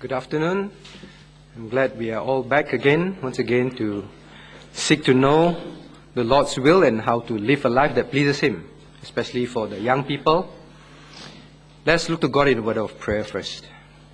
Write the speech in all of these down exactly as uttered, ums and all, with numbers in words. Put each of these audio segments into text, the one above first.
Good afternoon. I'm glad we are all back again, once again, to seek to know the Lord's will and how to live a life that pleases Him, especially for the young people. Let's look to God in a word of prayer first.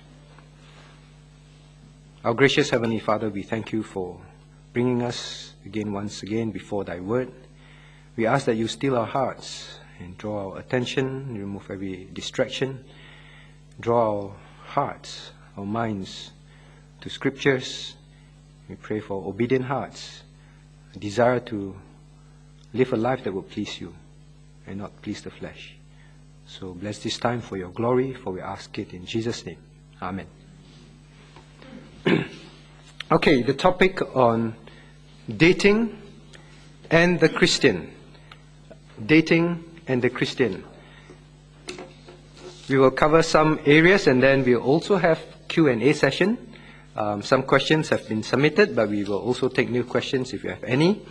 Our gracious Heavenly Father, we thank You for bringing us again, once again, before Thy word. We ask that You still our hearts and draw our attention, remove every distraction, draw our hearts, our minds to Scriptures. We pray for obedient hearts, a desire to live a life that will please You and not please the flesh. So bless this time for Your glory, for we ask it in Jesus' name. Amen. Okay, the topic on dating and the Christian. Dating and the Christian. We will cover some areas and then we'll also have Q and A session. Um, some questions have been submitted, but we will also take new questions if you have any.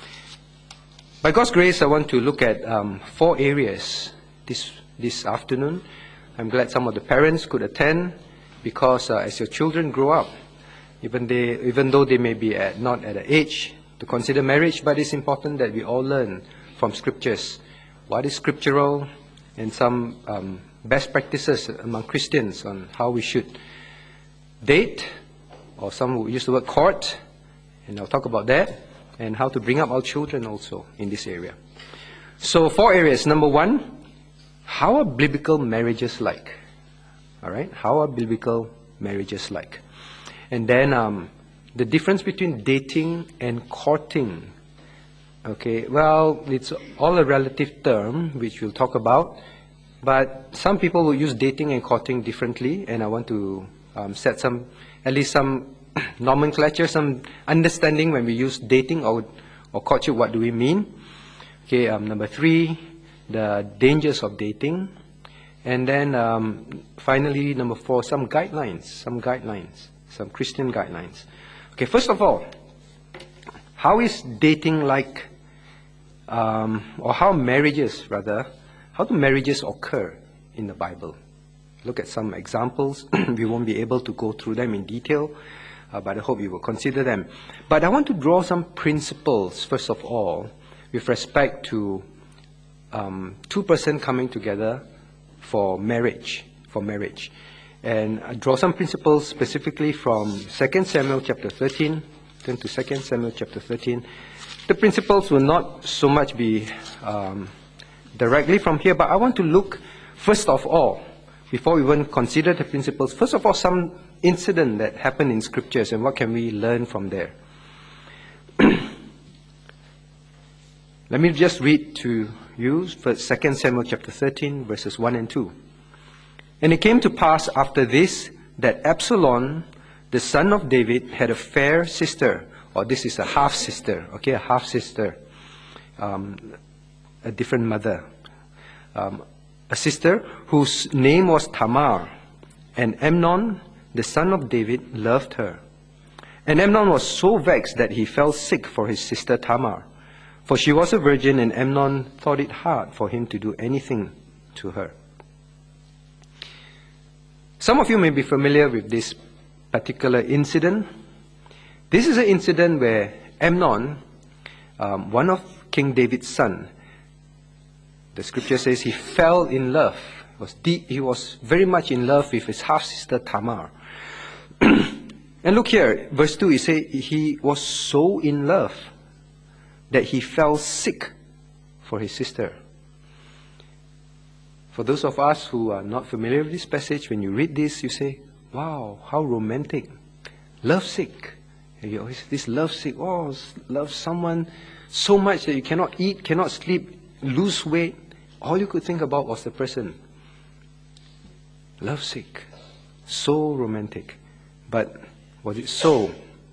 By God's grace, I want to look at um, four areas this this afternoon. I'm glad some of the parents could attend because uh, as your children grow up, even they even though they may be at, not at an age to consider marriage, but it's important that we all learn from Scriptures what is scriptural and some um, best practices among Christians on how we should date, or some will use the word court, and I'll talk about that, and how to bring up our children also in this area. So four areas. Number one, how are biblical marriages like? All right, how are biblical marriages like? And then um, the difference between dating and courting. Okay, well, it's all a relative term, which we'll talk about, but some people will use dating and courting differently, and I want to um, set some, at least some nomenclature, some understanding when we use dating or, or courtship, what do we mean? Okay, um, number three, the dangers of dating. And then um, finally, number four, some guidelines, some guidelines, some Christian guidelines. Okay, first of all, how is dating like, um, or how marriages, rather, how do marriages occur in the Bible? Look at some examples. We won't be able to go through them in detail, uh, but I hope you will consider them. But I want to draw some principles, first of all, with respect to um, two persons coming together for marriage, for marriage. And I draw some principles specifically from Second Samuel chapter thirteen. Turn to Second Samuel chapter thirteen. The principles will not so much be um, directly from here, but I want to look, first of all, before we even consider the principles, first of all, some incident that happened in Scriptures and what can we learn from there. Let me just read to you Second Samuel chapter thirteen, verses one and two. And it came to pass after this that Absalom, the son of David, had a fair sister, or this is a half-sister, okay, a half-sister, um, a different mother. Um, a sister whose name was Tamar, and Amnon, the son of David, loved her. And Amnon was so vexed that he fell sick for his sister Tamar, for she was a virgin, and Amnon thought it hard for him to do anything to her. Some of you may be familiar with this particular incident. This is an incident where Amnon, um, one of King David's sons, the Scripture says he fell in love. He was, deep, he was very much in love with his half-sister Tamar. And look here, verse two, it says he was so in love that he fell sick for his sister. For those of us who are not familiar with this passage, when you read this, you say, wow, how romantic. Love sick. And you always, this love sick, oh, love someone so much that you cannot eat, cannot sleep, lose weight. All you could think about was the person. Love sick. So romantic. But was it so?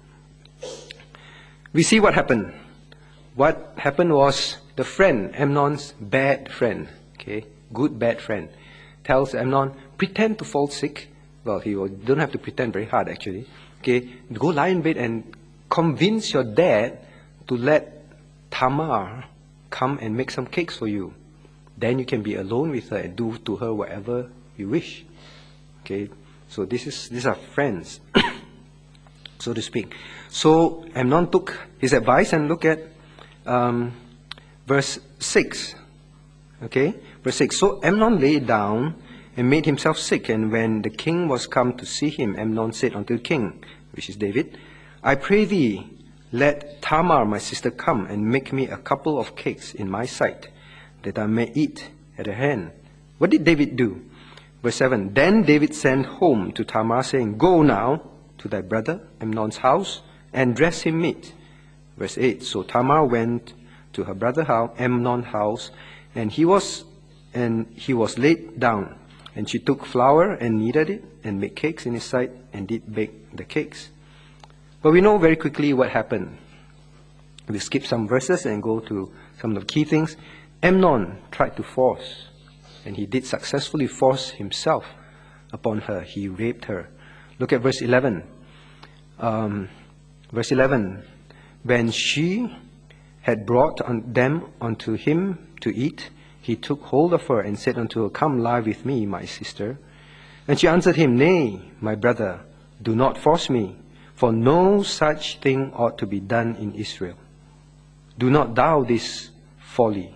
We see what happened. What happened was the friend, Amnon's bad friend, okay, good bad friend, tells Amnon, pretend to fall sick. Well, he will, don't have to pretend very hard actually. Okay, go lie in bed and convince your dad to let Tamar come and make some cakes for you. Then you can be alone with her and do to her whatever you wish. Okay, So this is these are friends, so to speak. So Amnon took his advice and look at um, verse six. Okay, verse six. So Amnon lay down and made himself sick, and when the king was come to see him, Amnon said unto the king, which is David, I pray thee, let Tamar my sister come and make me a couple of cakes in my sight, that I may eat at her hand. What did David do? Verse seven, then David sent home to Tamar, saying, Go now to thy brother Amnon's house, and dress him meat. Verse eight, so Tamar went to her brother Amnon's house, and he was and he was laid down. And she took flour and kneaded it, and made cakes in his sight, and did bake the cakes. But we know very quickly what happened. We skip some verses and go to some of the key things. Amnon tried to force, and he did successfully force himself upon her. He raped her. Look at verse eleven. Um, verse eleven. When she had brought on them unto him to eat, he took hold of her and said unto her, Come lie with me, my sister. And she answered him, Nay, my brother, do not force me, for no such thing ought to be done in Israel. Do not thou this folly.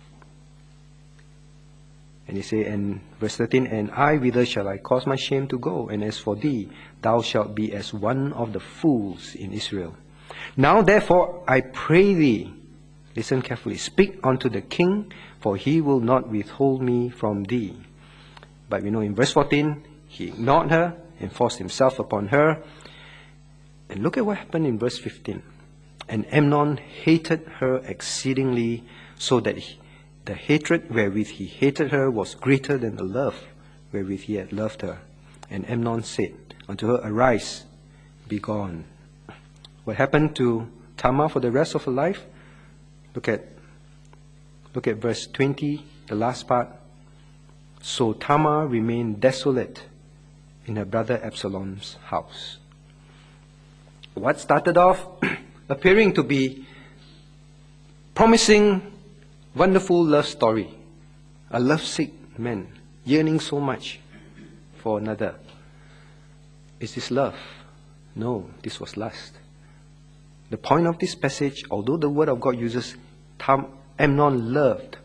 And he say, and verse thirteen, And I, whither shall I cause my shame to go? And as for thee, thou shalt be as one of the fools in Israel. Now therefore, I pray thee, listen carefully, speak unto the king, for he will not withhold me from thee. But we know in verse fourteen, he ignored her and forced himself upon her. And look at what happened in verse fifteen. And Amnon hated her exceedingly, so that he, the hatred wherewith he hated her was greater than the love wherewith he had loved her. And Amnon said unto her, Arise, be gone. What happened to Tamar for the rest of her life? Look at Look at verse twenty, the last part. So Tamar remained desolate in her brother Absalom's house. What started off appearing to be promising, wonderful love story. A lovesick man yearning so much for another. Is this love? No, this was lust. The point of this passage, although the word of God uses Tam, Amnon loved,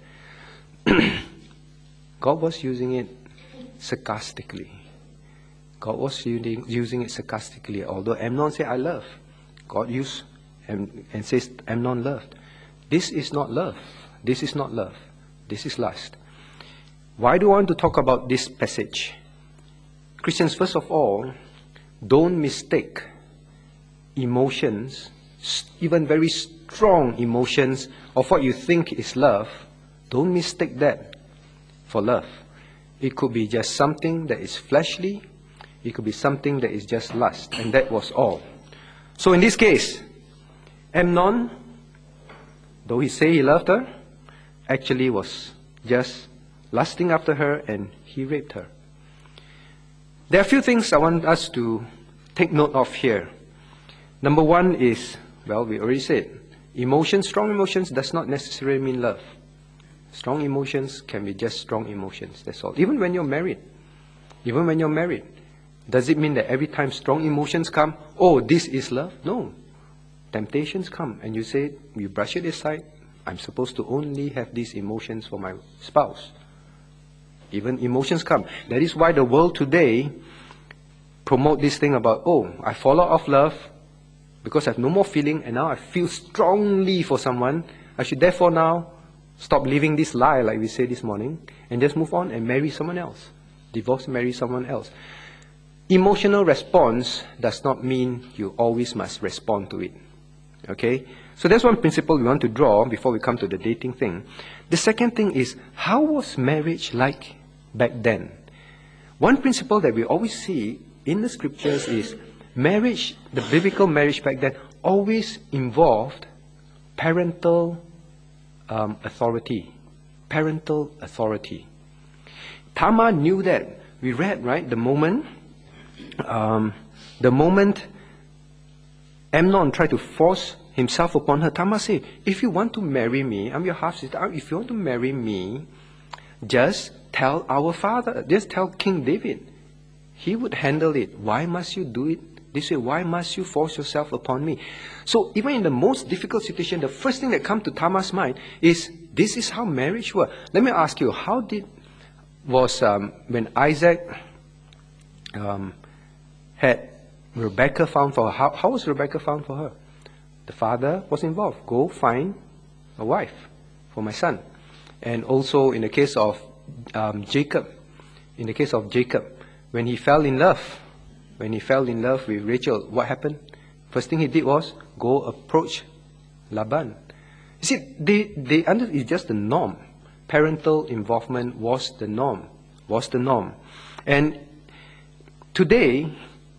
God was using it sarcastically. God was using, using it sarcastically. Although Amnon said, I love, God used and, and says Amnon loved. This is not love. This is not love. This is lust. Why do I want to talk about this passage? Christians, first of all, don't mistake emotions, even very strong emotions of what you think is love. Don't mistake that for love. It could be just something that is fleshly. It could be something that is just lust. And that was all. So in this case, Amnon, though he say he loved her, actually was just lusting after her, and he raped her. There are a few things I want us to take note of here. Number one is, well, we already said, emotions, strong emotions does not necessarily mean love. Strong emotions can be just strong emotions, that's all. Even when you're married, even when you're married, does it mean that every time strong emotions come, oh, this is love? No. Temptations come, and you say, you brush it aside, I'm supposed to only have these emotions for my spouse. Even emotions come. That is why the world today promote this thing about, oh, I fall out of love because I have no more feeling, and now I feel strongly for someone. I should therefore now stop living this lie, like we said this morning, and just move on and marry someone else. Divorce and marry someone else. Emotional response does not mean you always must respond to it. Okay? So that's one principle we want to draw before we come to the dating thing. The second thing is, how was marriage like back then? One principle that we always see in the scriptures is marriage, the biblical marriage back then, always involved parental um, authority. Parental authority. Tamar knew that. We read, right, the moment, um, the moment Amnon tried to force himself upon her, Tamar said, if you want to marry me, I'm your half-sister, if you want to marry me, just tell our father, just tell King David. he would handle it. Why must you do it this way? Why must you force yourself upon me? So even in the most difficult situation, the first thing that comes to Tamar's mind is, this is how marriage works. Let me ask you, how did, was um, when Isaac um, had Rebecca found for her, how, how was Rebecca found for her? The father was involved. Go find a wife for my son. And also in the case of um, Jacob, in the case of Jacob, when he fell in love, when he fell in love with Rachel, what happened? First thing he did was go approach Laban. You see, they, they under, it's just the norm. Parental involvement was the norm, was the norm. And today,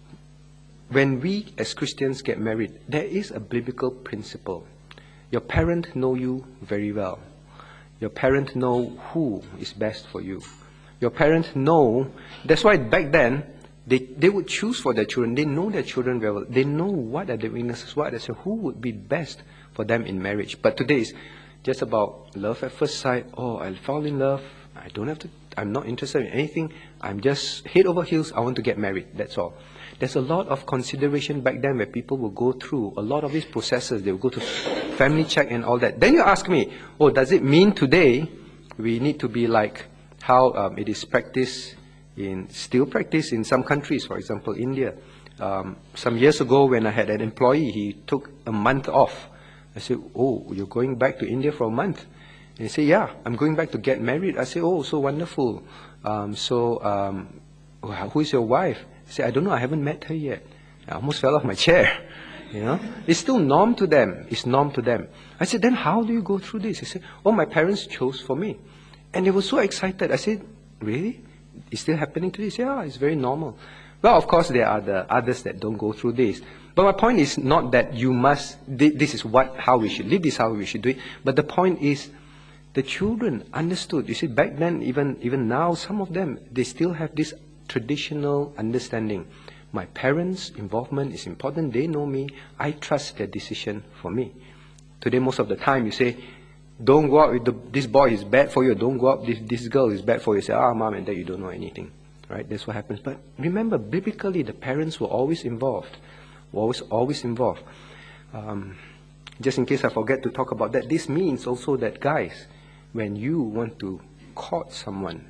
when we as Christians get married, there is a biblical principle. Your parents know you very well. Your parents know who is best for you. Your parents know, that's why back then, they, they would choose for their children. They know their children very well. They know what are the weaknesses, what are the, who would be best for them in marriage. But today is just about love at first sight. Oh, I fall in love. I don't have to, I'm not interested in anything. I'm just head over heels. I want to get married. That's all. There's a lot of consideration back then where people will go through a lot of these processes. They will go to family check and all that. Then you ask me, oh, does it mean today we need to be like how um, it is practiced in, still practiced in some countries, for example, India. Um, some years ago when I had an employee, he took a month off. I said, oh, you're going back to India for a month? And he said, yeah, I'm going back to get married. I said, oh, so wonderful. Um, so um, who is your wife? I said, I don't know, I haven't met her yet. I almost fell off my chair. You know, it's still norm to them. It's norm to them. I said, then how do you go through this? He said, oh, my parents chose for me. And they were so excited. I said, really? It's still happening today? He said, yeah, it's very normal. Well, of course, there are the others that don't go through this. But my point is not that you must, this is what, how we should live, this is how we should do it. But the point is, the children understood. You see, back then, even, even now, some of them, they still have this traditional understanding. My parents' involvement is important. They know me. I trust their decision for me. Today, most of the time, you say, don't go out with the, this boy is bad for you. Don't go out, this, this girl is bad for you. You say, ah, mom and dad, you don't know anything. Right? That's what happens. But remember, biblically, the parents were always involved. Were always, always involved. Um, just in case I forget to talk about that, this means also that, guys, when you want to court someone,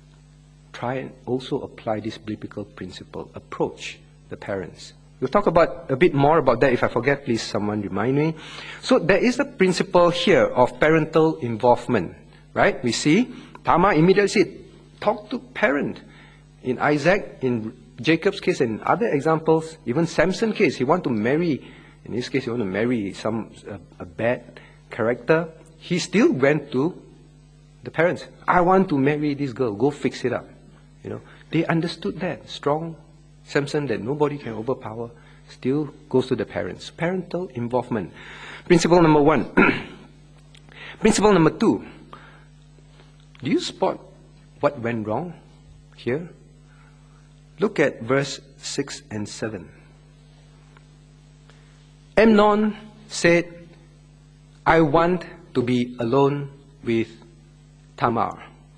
try and also apply this biblical principle. Approach the parents. We'll talk about a bit more about that. If I forget, please someone remind me. So there is a principle here of parental involvement, right? We see Tamar immediately said, talk to parent. In Isaac, in Jacob's case, and in other examples, even Samson's case, he wanted to marry, in this case, he wanted to marry some a, a bad character. He still went to the parents. I want to marry this girl. Go fix it up. You know, they understood that. Strong Samson that nobody can overpower still goes to the parents. Parental involvement. Principle number one. Principle number two. Do you spot what went wrong here? Look at verse six and seven. Amnon said, I want to be alone with Tamar.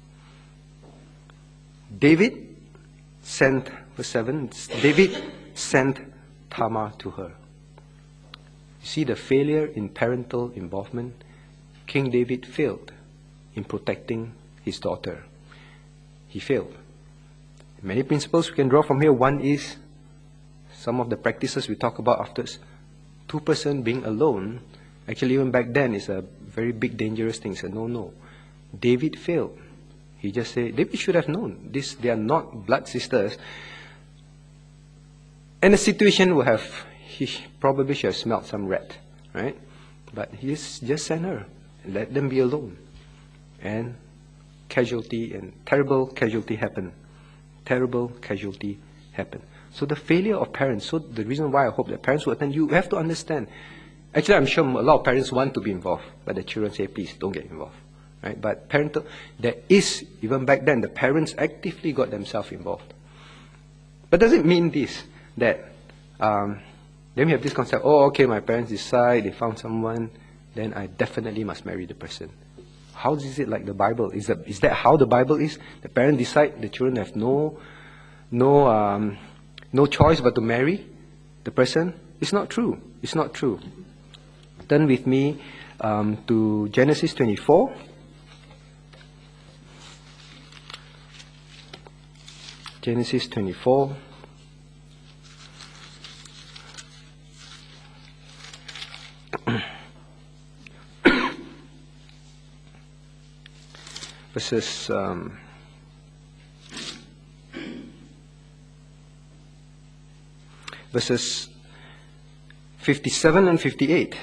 David sent, verse seven, David sent Tamar to her. You see the failure in parental involvement? King David failed in protecting his daughter. He failed. Many principles we can draw from here. One is some of the practices we talk about afterwards. Two person being alone, actually even back then, is a very big dangerous thing. It's a no-no. David failed. He just said, David should have known. This, they are not blood sisters. And the situation would have, he probably should have smelled some rat, right? But he just sent her and let them be alone. And casualty and terrible casualty happened. Terrible casualty happened. So the failure of parents, so the reason why I hope that parents will attend, you have to understand. Actually, I'm sure a lot of parents want to be involved, but the children say, please, don't get involved. Right? But parental, there is, even back then, the parents actively got themselves involved. But does it mean this, that um, then we have this concept, oh, okay, my parents decide, they found someone, then I definitely must marry the person. How is it like the Bible? Is that, is that how the Bible is? The parents decide, the children have no no, um, no choice but to marry the person. It's not true. It's not true. Turn with me um, to Genesis twenty-four. Genesis twenty-four. Verses um, verses fifty-seven and fifty-eight.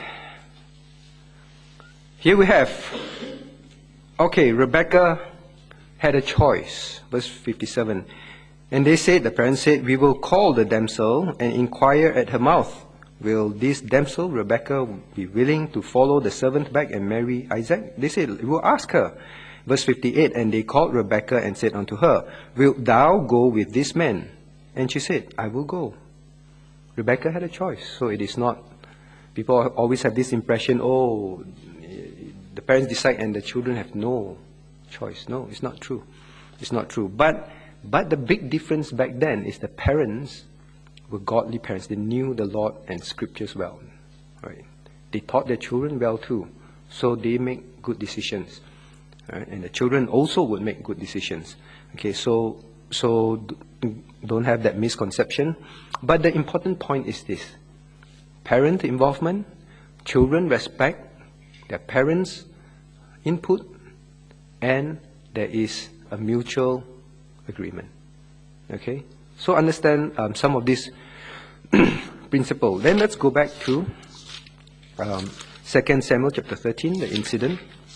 Here we have, okay, Rebecca had a choice. Verse fifty-seven. And they said, the parents said, we will call the damsel and inquire at her mouth. Will this damsel, Rebecca, be willing to follow the servant back and marry Isaac? They said, we will ask her. Verse fifty-eight, and they called Rebekah and said unto her, wilt thou go with this man? And she said, I will go. Rebekah had a choice. So it is not, people always have this impression, oh, the parents decide and the children have no choice. No, it's not true. It's not true. But, but the big difference back then is the parents were godly parents. They knew the Lord and scriptures well. Right? They taught their children well too. So they make good decisions. Right? And the children also would make good decisions. Okay, so so don't have that misconception. But the important point is this: parent involvement, children respect their parents' input, and there is a mutual agreement. Okay, so understand um, some of these principles. Then let's go back to um, Second Samuel chapter thirteen, the incident.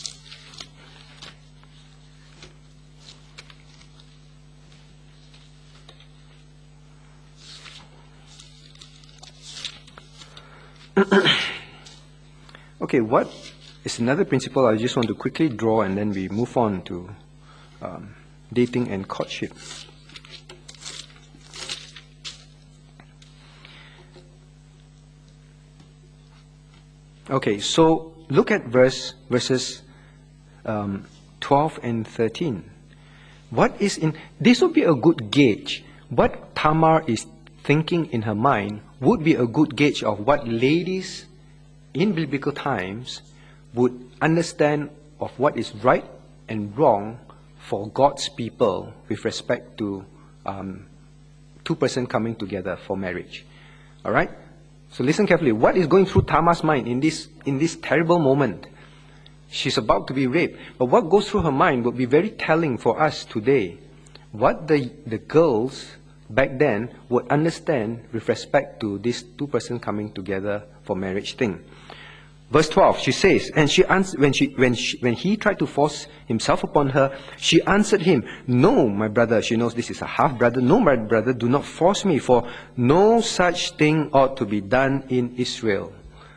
Okay, what is another principle I just want to quickly draw, and then we move on to um, dating and courtship. Okay, so look at verse verses um, twelve and thirteen. What is in this would be a good gauge. What Tamar is thinking in her mind would be a good gauge of what ladies in biblical times would understand of what is right and wrong for God's people with respect to um, two persons coming together for marriage. All right. So listen carefully. What is going through Tamar's mind in this in this terrible moment? She's about to be raped. But what goes through her mind would be very telling for us today. What the the girls back then would understand with respect to this two person coming together for marriage thing. Verse twelve, she says, and she answered, when she when she, when he tried to force himself upon her, she answered him, no, my brother. She knows this is a half brother. No, my brother, do not force me, for no such thing ought to be done in Israel.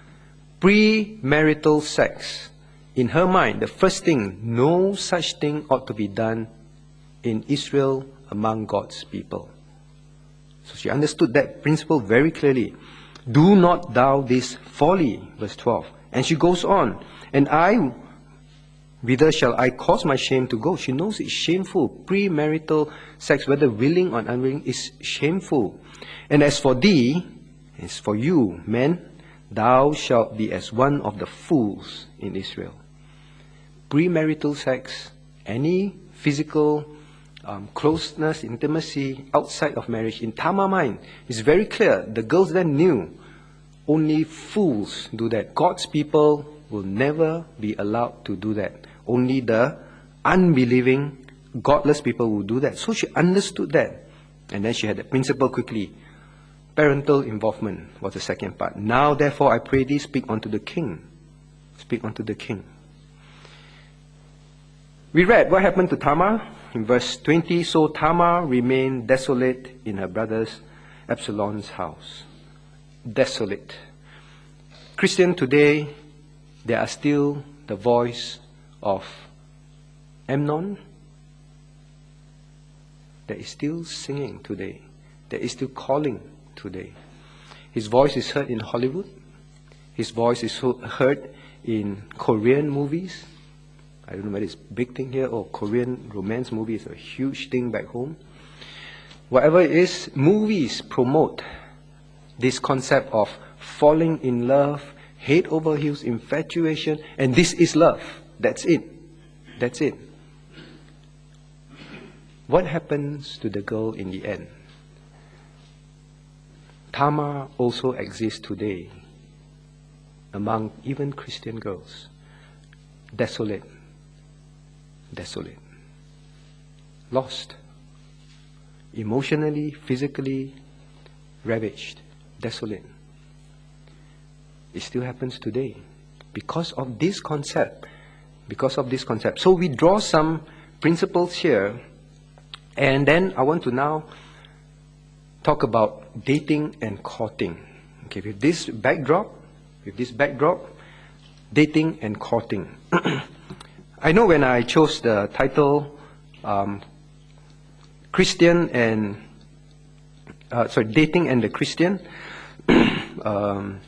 Premarital sex. In her mind, the first thing, no such thing ought to be done in Israel among God's people. So she understood that principle very clearly. Do not thou this folly, verse twelve. And she goes on, and I, whither shall I cause my shame to go? She knows it's shameful. Premarital sex, whether willing or unwilling, is shameful. And as for thee, as for you, men, thou shalt be as one of the fools in Israel. Premarital sex, any physical um, closeness, intimacy outside of marriage, in Tamar's mind, is very clear. The girls then knew only fools do that. God's people will never be allowed to do that. Only the unbelieving, godless people will do that. So she understood that. And then she had the principle quickly. Parental involvement was the second part. Now, therefore, I pray thee, speak unto the king. Speak unto the king. We read what happened to Tamar in verse twenty. So Tamar remained desolate in her brother's Absalom's house. Desolate. Christian, today, there are still the voice of Amnon that is still singing today, that is still calling today. His voice is heard in Hollywood. His voice is heard in Korean movies. I don't know whether it's a big thing here or Korean romance movie is a huge thing back home. whatever it is, movies promote this concept of falling in love, head over heels, infatuation, and this is love. That's it. That's it. What happens to the girl in the end? Tamar also exists today among even Christian girls. Desolate. Desolate. Lost. Emotionally, physically ravaged. Desolate. It still happens today because of this concept. Because of this concept. So we draw some principles here, and then I want to now talk about dating and courting. Okay, with this backdrop, with this backdrop, dating and courting. I know when I chose the title, um, Christian and uh, sorry, dating and the Christian. um,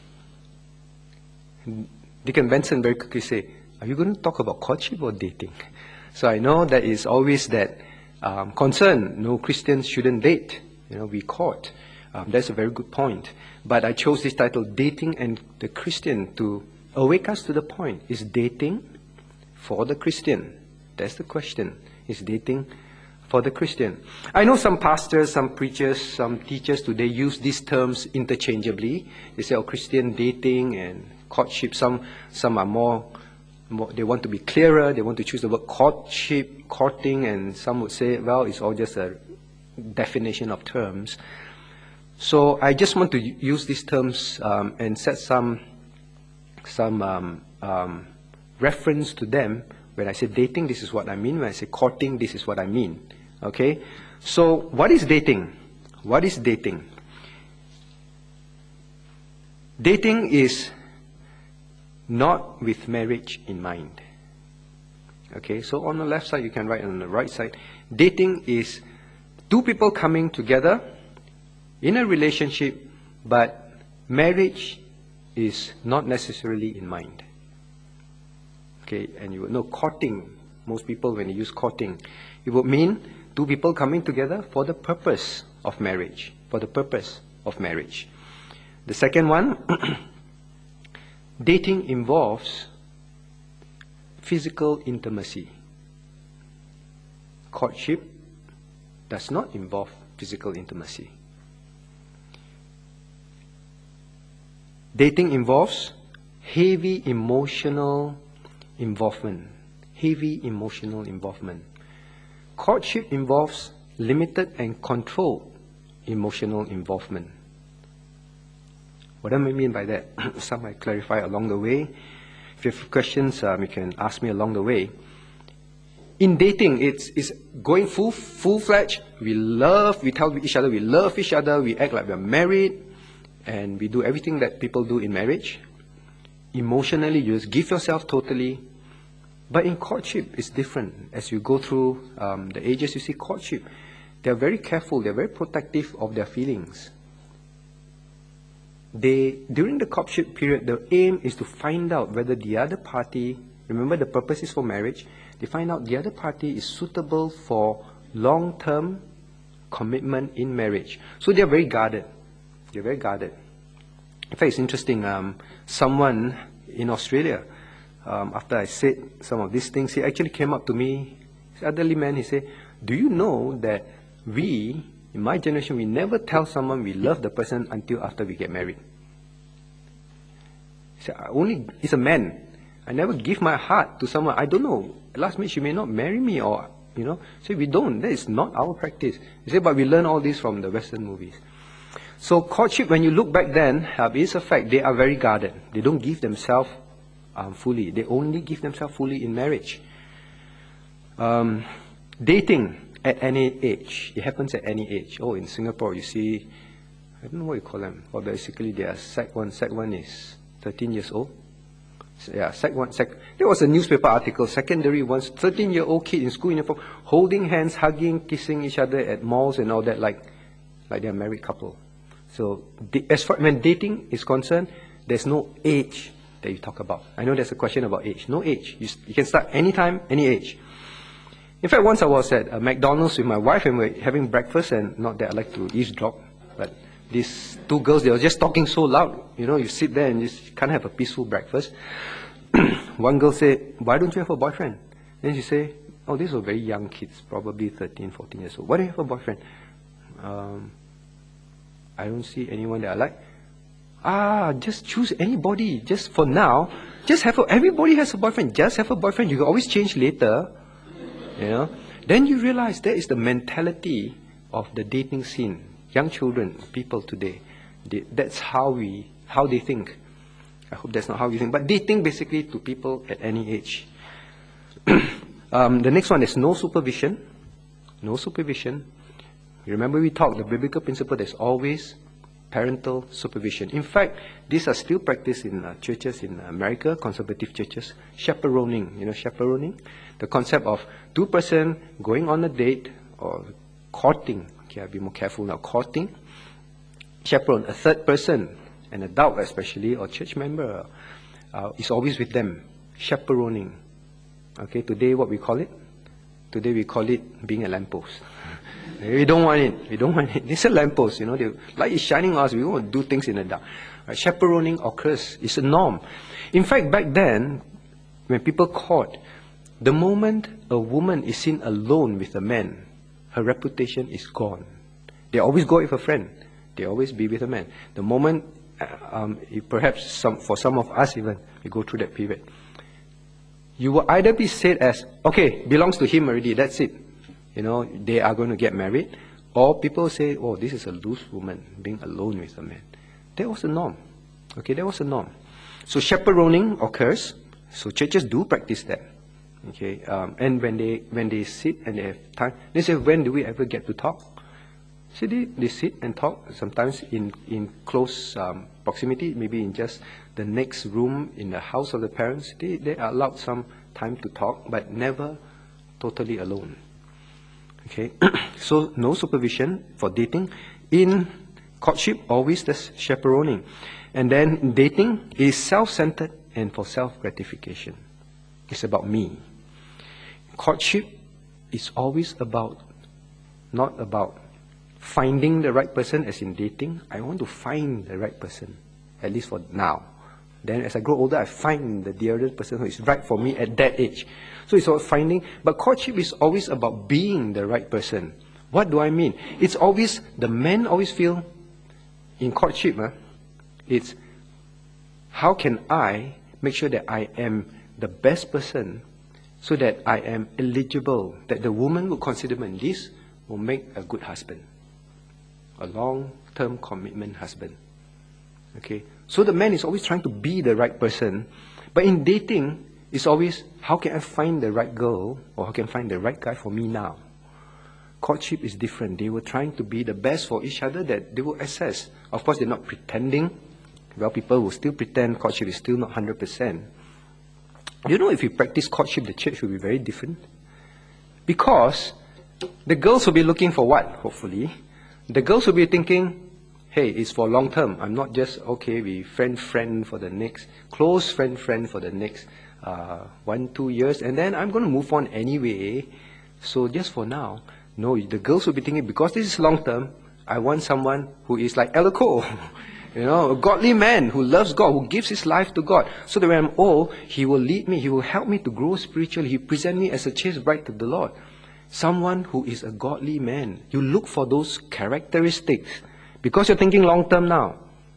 Deacon Benson very quickly say, "Are you going to talk about courtship or dating?" So I know that is always that um, concern. No, Christians shouldn't date. You know, we court. Um, that's a very good point. But I chose this title, Dating and the Christian, to awake us to the point. Is dating for the Christian? That's the question. Is dating for the Christian? I know some pastors, some preachers, some teachers today use these terms interchangeably. They say, oh, Christian dating and courtship. Some, some are more, more, they want to be clearer. They want to choose the word courtship, courting, and some would say, well, it's all just a definition of terms. So I just want to use these terms um, and set some some um, um, reference to them. When I say dating, this is what I mean. When I say courting, this is what I mean. Okay? So what is dating? What is dating? Dating is not with marriage in mind. Okay? So on the left side, you can write on the right side. Dating is two people coming together in a relationship, but marriage is not necessarily in mind. Okay, and you would know courting. Most people, when they use courting, it would mean two people coming together for the purpose of marriage. For the purpose of marriage. The second one, dating involves physical intimacy. Courtship does not involve physical intimacy. Dating involves heavy emotional involvement. Heavy emotional involvement. Courtship involves limited and controlled emotional involvement. What do I mean by that? Some might clarify along the way. If you have questions, um, you can ask me along the way. In dating, it's, it's going full, full-fledged. We love, we tell each other we love each other, we act like we're married, and we do everything that people do in marriage. Emotionally, you just give yourself totally. But in courtship, it's different. As you go through um, the ages, you see courtship. They're very careful, they're very protective of their feelings. They, during the courtship period, the aim is to find out whether the other party, remember the purpose is for marriage, they find out the other party is suitable for long-term commitment in marriage. So they're very guarded. They're very guarded. In fact, it's interesting, um, someone in Australia, um, after I said some of these things, he actually came up to me, this elderly man, he said, do you know that we, in my generation, we never tell someone we love the person until after we get married? He said, I only, he's a man. I never give my heart to someone. I don't know. Last minute, she may not marry me or, you know. So we don't. That is not our practice. He said, but we learn all this from the Western movies. So courtship, when you look back then, uh, it's a fact, they are very guarded. They don't give themselves um, fully. They only give themselves fully in marriage. Um, dating at any age. It happens at any age. Oh, in Singapore, you see, I don't know what you call them. Well, basically, they are sec one. Sec one is thirteen years old. So, yeah, sec one, sec. There was a newspaper article, secondary ones, thirteen-year-old kid in school uniform, holding hands, hugging, kissing each other at malls and all that, like, like they're a married couple. So, as far when dating is concerned, there's no age that you talk about. I know there's a question about age. No age. You, you can start anytime, any age. In fact, once I was at a McDonald's with my wife and we were having breakfast, and not that I like to eavesdrop, but these two girls, they were just talking so loud. You know, you sit there and just can't have a peaceful breakfast. One girl said, "Why don't you have a boyfriend?" Then she said, "Oh, these were very young kids, probably thirteen, fourteen years old. Why don't you have a boyfriend?" Um, I don't see anyone that I like. Ah, just choose anybody. Just for now, just have a, everybody has a boyfriend. Just have a boyfriend. You can always change later. You know. Then you realize that is the mentality of the dating scene. Young children, people today, they, that's how we, how they think. I hope that's not how you think. But dating basically to people at any age. um, the next one is no supervision. No supervision. Remember we talked the biblical principle. There's always parental supervision. In fact, these are still practiced in uh, churches in America, conservative churches. Chaperoning, you know, chaperoning, the concept of two person going on a date or courting. Okay, I'll be more careful now. Courting, chaperone, a third person, an adult especially, or church member, uh, is always with them. Chaperoning. Okay, today what we call it? Today we call it being a lamppost. We don't want it. We don't want it. It's a lamppost, you know. The light is shining on us. We want to do things in the dark. Right? Chaperoning occurs. It's a norm. In fact, back then, when people court, the moment a woman is seen alone with a man, her reputation is gone. They always go with a friend. They always be with a man. The moment, uh, um, perhaps some, for some of us even, we go through that period, you will either be said as, okay, belongs to him already, that's it. You know, they are going to get married. Or people say, oh, this is a loose woman, being alone with a man. That was the norm. Okay, that was the norm. So chaperoning occurs. So churches do practice that. Okay, um, and when they when they sit and they have time, they say, when do we ever get to talk? So they, they sit and talk, sometimes in, in close um, proximity, maybe in just the next room in the house of the parents. They, they are allowed some time to talk, but never totally alone. Okay, so no supervision for dating. In courtship, always there's chaperoning. And then dating is self-centered and for self-gratification. It's about me. Courtship is always about, not about finding the right person as in dating. I want to find the right person, at least for now. Then as I grow older, I find the, the other person who is right for me at that age. So it's about finding, but courtship is always about being the right person. What do I mean? It's always, the men always feel, in courtship, huh, it's, how can I make sure that I am the best person so that I am eligible, that the woman will consider me, this will make a good husband, a long-term commitment husband. Okay, so the man is always trying to be the right person, but in dating, it's always, how can I find the right girl, or how can I find the right guy for me now? Courtship is different. They were trying to be the best for each other that they will assess. Of course, they're not pretending. Well, people will still pretend courtship is still not one hundred percent. You know, if you practice courtship, the church will be very different. Because the girls will be looking for what, hopefully? The girls will be thinking, hey, it's for long term. I'm not just, okay, we friend, friend for the next, close friend, friend for the next uh, one, two years, and then I'm going to move on anyway. So just for now, no, the girls will be thinking, because this is long term, I want someone who is like Elko, you know, a godly man who loves God, who gives his life to God. So that when I'm old, he will lead me, he will help me to grow spiritually, he present me as a chaste bride to the Lord. Someone who is a godly man. You look for those characteristics because you're thinking long term now.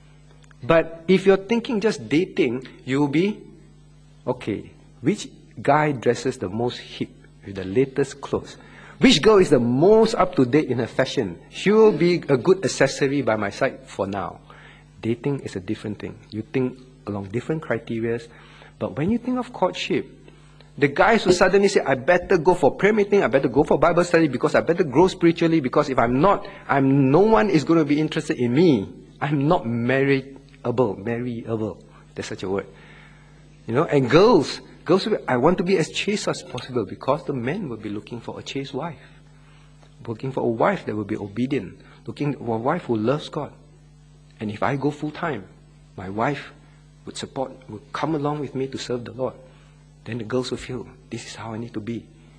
But if you're thinking just dating, you'll be, okay, which guy dresses the most hip with the latest clothes? Which girl is the most up to date in her fashion? She will be a good accessory by my side for now. Dating is a different thing. You think along different criteria. But when you think of courtship, the guys who suddenly say, I better go for prayer meeting, I better go for Bible study because I better grow spiritually, because if I'm not, I'm no one is going to be interested in me. I'm not marriable, marryable. There's such a word. You know, and girls, girls will be, I want to be as chaste as possible because the men will be looking for a chaste wife. Looking for a wife that will be obedient. Looking for a wife who loves God. And if I go full time, my wife would support, would come along with me to serve the Lord. Then the girls will feel, this is how I need to be.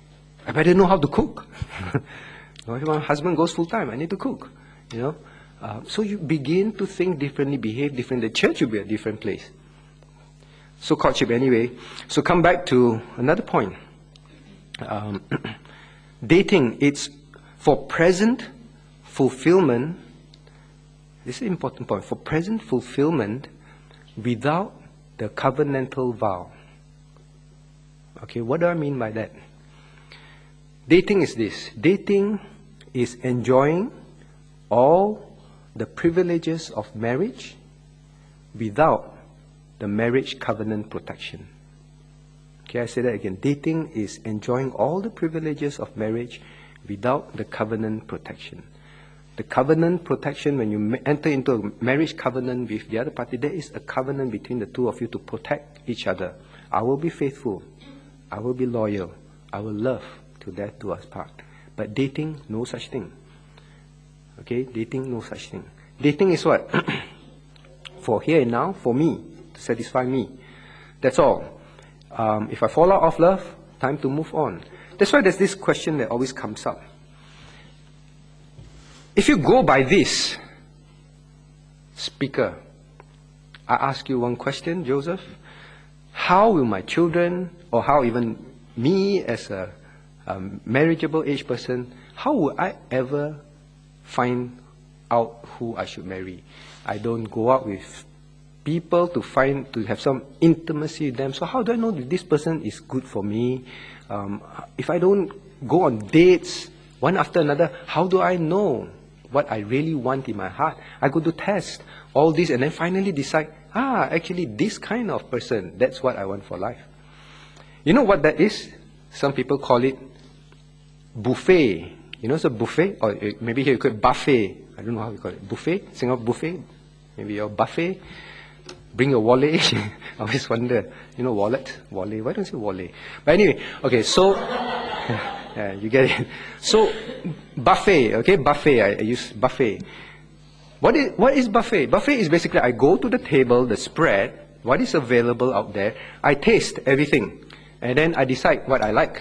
I better know how to cook. If my husband goes full time, I need to cook. You know, uh, so you begin to think differently, behave differently. The church will be a different place. So courtship anyway. So come back to another point. Um, dating, it's for present fulfillment. This is an important point. For present fulfillment without the covenantal vow. Okay, what do I mean by that? Dating is this. Dating is enjoying all the privileges of marriage without the marriage covenant protection. Okay, I say that again. Dating is enjoying all the privileges of marriage without the covenant protection. The covenant protection, when you enter into a marriage covenant with the other party, there is a covenant between the two of you to protect each other. I will be faithful. I will be loyal. I will love to death do us part. But dating, no such thing. Okay, dating, no such thing. Dating is what? For here and now, for me, to satisfy me. That's all. Um, if I fall out of love, time to move on. That's why there's this question that always comes up. If you go by this, speaker, I ask you one question, Joseph. How will my children, or how even me as a, a marriageable age person, how will I ever find out who I should marry? I don't go out with people to find, to have some intimacy with them. So how do I know that this person is good for me? Um, if I don't go on dates, one after another, how do I know what I really want in my heart? I go to test all this and then finally decide, ah, actually this kind of person, that's what I want for life. You know what that is? Some people call it buffet. You know, it's a buffet, or maybe here you call it buffet. I don't know how you call it. Buffet? Singapore buffet? Maybe your buffet. Bring your wallet. I always wonder, you know, wallet? Wallet? Why don't you say wallet? But anyway, okay, so, yeah, you get it. So, buffet, okay, buffet, I, I use buffet. What is, what is buffet? Buffet is basically, I go to the table, the spread, what is available out there, I taste everything, and then I decide what I like.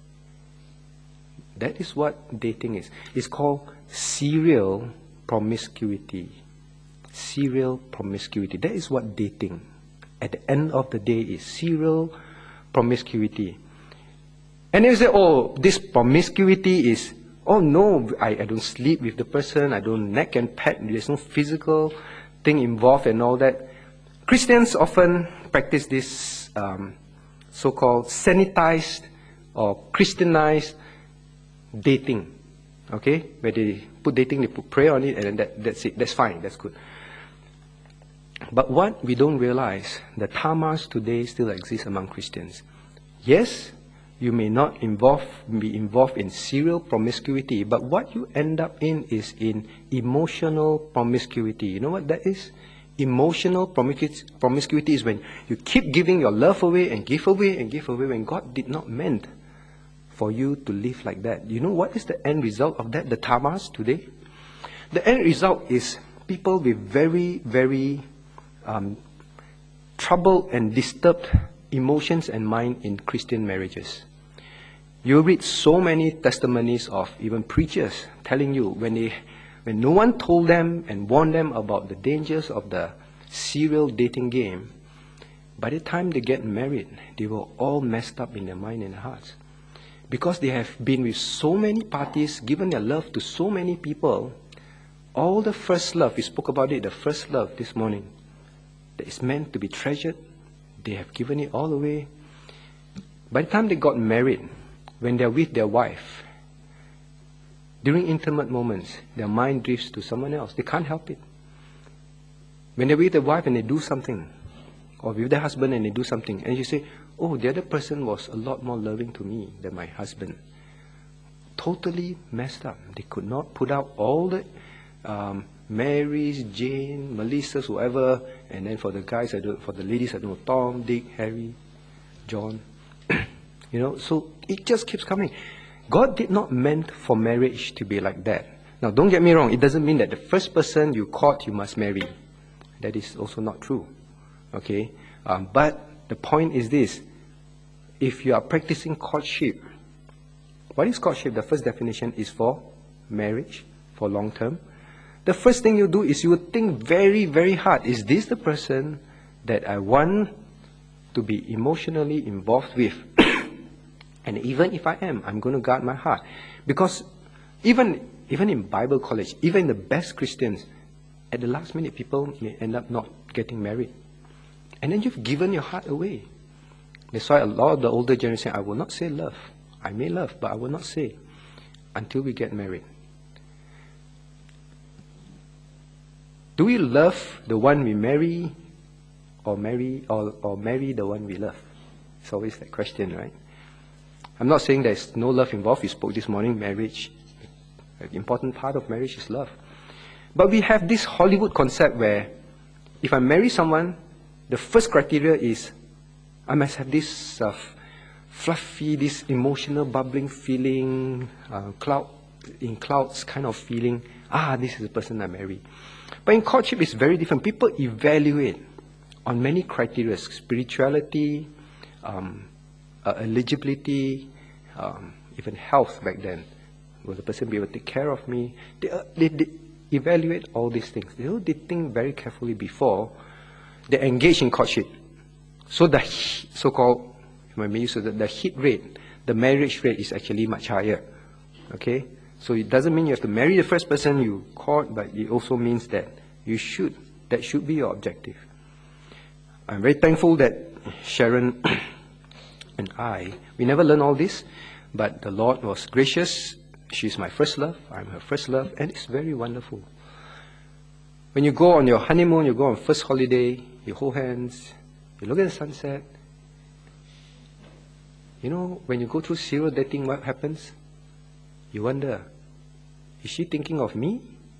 That is what dating is. It's called serial promiscuity. Serial promiscuity. That is what dating, at the end of the day, is serial promiscuity. And you say, oh, this promiscuity is, oh no, I, I don't sleep with the person, I don't neck and pat, there's no physical thing involved and all that. Christians often practice this um, so-called sanitized or Christianized dating. Okay? Where they put dating, they put prayer on it, and then that, that's it. That's fine, that's good. But what we don't realize, the tamas today still exist among Christians. Yes, you may not involve, be involved in serial promiscuity, but what you end up in is in emotional promiscuity. You know what that is? Emotional promiscuity is when you keep giving your love away and give away and give away when God did not meant for you to live like that. You know what is the end result of that, the tamas today? The end result is people with very, very um, troubled and disturbed emotions and mind in Christian marriages. You read so many testimonies of even preachers telling you when they, when no one told them and warned them about the dangers of the serial dating game, by the time they get married, they were all messed up in their mind and hearts. Because they have been with so many parties, given their love to so many people, all the first love, we spoke about it, the first love this morning, that is meant to be treasured, they have given it all away. By the time they got married, when they're with their wife, during intimate moments, their mind drifts to someone else. They can't help it. When they're with their wife and they do something, or with their husband and they do something, and you say, oh, the other person was a lot more loving to me than my husband. Totally messed up. They could not put out all the um, Marys, Jane, Melissas, whoever, and then for the guys, I don't, for the ladies, I don't know, Tom, Dick, Harry, John. You know, so it just keeps coming. God did not meant for marriage to be like that. Now, don't get me wrong. It doesn't mean that the first person you caught, you must marry. That is also not true. Okay? Um, but the point is this. If you are practicing courtship, What is courtship? The first definition is for marriage, for long term. The first thing you do is you think very, very hard. Is this the person that I want to be emotionally involved with? And even if I am, I'm going to guard my heart. Because even, even in Bible college, even the best Christians, at the last minute, people may end up not getting married. And then you've given your heart away. That's why a lot of the older generation, I will not say love. I may love, but I will not say until we get married. Do we love the one we marry, or marry, or, or marry the one we love? It's always that question, right? I'm not saying there's no love involved. We spoke this morning, marriage. An important part of marriage is love. But we have this Hollywood concept where if I marry someone, the first criteria is I must have this uh, fluffy, this emotional, bubbling feeling, uh, cloud in clouds kind of feeling. Ah, this is the person I marry. But in courtship, it's very different. People evaluate on many criteria: spirituality, um, uh, eligibility, um, even health back then. Will the person be able to take care of me? They, uh, they, they evaluate all these things. They, they think very carefully before they engage in courtship. So the so-called, when we use the, the hit rate, the marriage rate is actually much higher. Okay? So it doesn't mean you have to marry the first person you court, but it also means that you should. That should be your objective. I'm very thankful that Sharon and I, we never learned all this, but the Lord was gracious. She's my first love, I'm her first love, and it's very wonderful. When you go on your honeymoon, you go on first holiday, you hold hands, you look at the sunset. You know, when you go through serial dating, what happens? You wonder, is she thinking of me?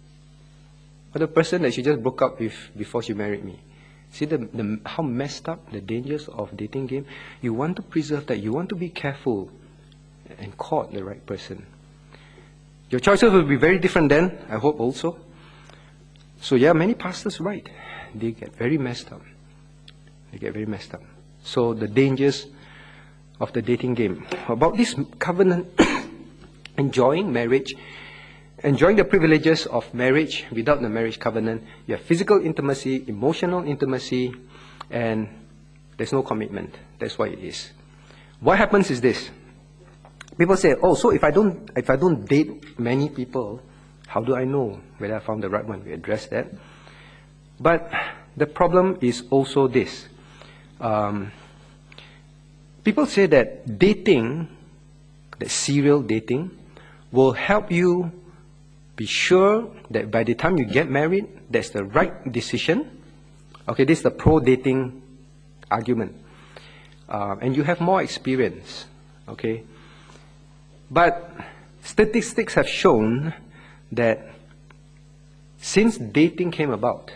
Or the person that she just broke up with before she married me? See the, the, how messed up the dangers of dating game? You want to preserve that. You want to be careful and court the right person. Your choices will be very different then, I hope also. So yeah, many pastors right. They get very messed up. They get very messed up. So the dangers of the dating game. About this covenant, enjoying marriage, enjoying the privileges of marriage without the marriage covenant, you have physical intimacy, emotional intimacy, and there's no commitment. That's why it is. What happens is this. People say, oh, so if I don't, if I don't date many people, how do I know whether I found the right one? We address that. But the problem is also this. Um, people say that dating, that serial dating, will help you be sure that by the time you get married, that's the right decision. Okay, this is the pro-dating argument. Uh, and you have more experience. Okay. But statistics have shown that since dating came about,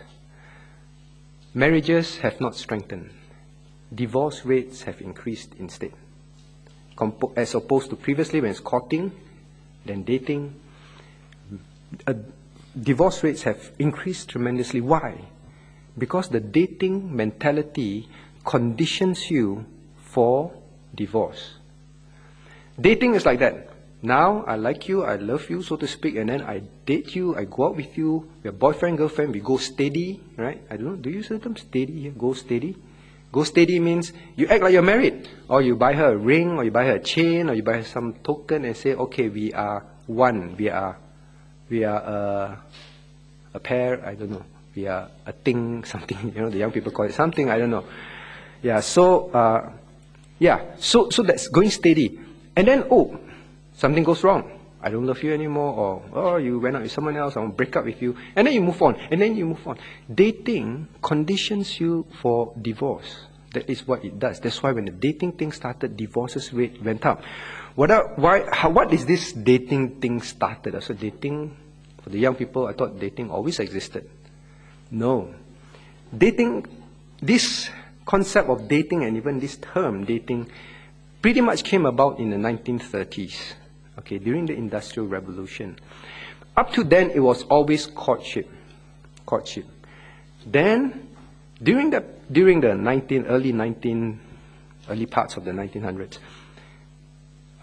marriages have not strengthened. Divorce rates have increased instead. Compo as opposed to previously when it's courting, then dating, uh, divorce rates have increased tremendously. Why? Because the dating mentality conditions you for divorce. Dating is like that. Now, I like you, I love you, so to speak, and then I date you, I go out with you, we're boyfriend, girlfriend, we go steady, right? I don't know, do you use the term steady here? Go steady? Go steady means you act like you're married, or you buy her a ring, or you buy her a chain, or you buy her some token and say, okay, we are one, we are, we are a, a pair, I don't know, we are a thing, something, you know, the young people call it something, I don't know. Yeah, so, uh, yeah, so, so that's going steady. And then, oh, something goes wrong. I don't love you anymore, or oh, you went out with someone else, I want to break up with you. And then you move on, and then you move on. Dating conditions you for divorce. That is what it does. That's why when the dating thing started, divorces rate went up. What are, why, how, what is this dating thing started? So dating, for the young people, I thought dating always existed. No. Dating, this concept of dating and even this term, dating, pretty much came about in the nineteen thirties, okay, during the Industrial Revolution. Up to then, it was always courtship, courtship. Then, during the during the nineteen early nineteen early parts of the nineteen hundreds,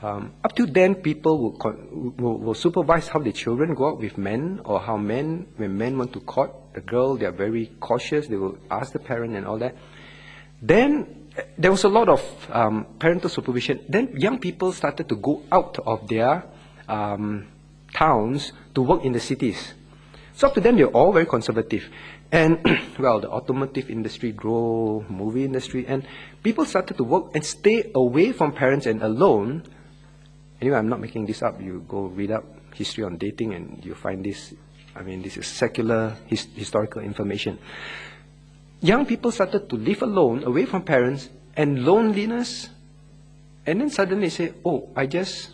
Um, up to then, people will, con- will, will supervise how the children go out with men, or how men, when men want to court a girl, they are very cautious, they will ask the parent and all that. Then, there was a lot of um, parental supervision. Then, young people started to go out of their um, towns to work in the cities. So up to then, they're all very conservative. And, well, the automotive industry grew, movie industry, and people started to work and stay away from parents and alone. Anyway, I'm not making this up. You go read up history on dating and you find this. I mean, this is secular his, historical information. Young people started to live alone, away from parents, and loneliness. And then suddenly say, oh, I just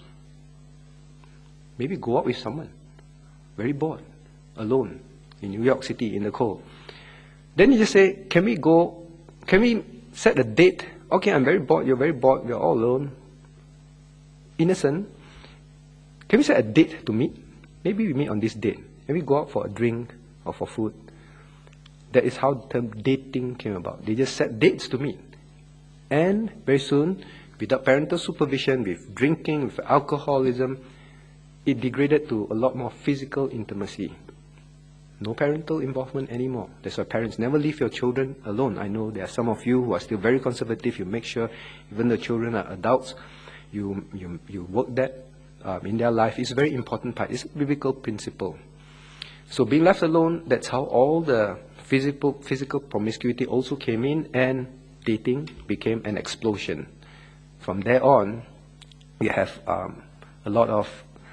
maybe go out with someone. Very bored, alone, in New York City, in the cold. Then you just say, can we go, can we set a date? Okay, I'm very bored, you're very bored, we're all alone. Innocent. Can we set a date to meet? Maybe we meet on this date. Maybe go out for a drink or for food. That is how the term dating came about. They just set dates to meet. And very soon, without parental supervision, with drinking, with alcoholism, it degraded to a lot more physical intimacy. No parental involvement anymore. That's why parents never leave your children alone. I know there are some of you who are still very conservative. You make sure even the children are adults. You, you, you work that um, in their life. It's a very important part. It's a biblical principle. So being left alone, that's how all the physical, physical promiscuity also came in, and dating became an explosion. From there on, we have um, a lot of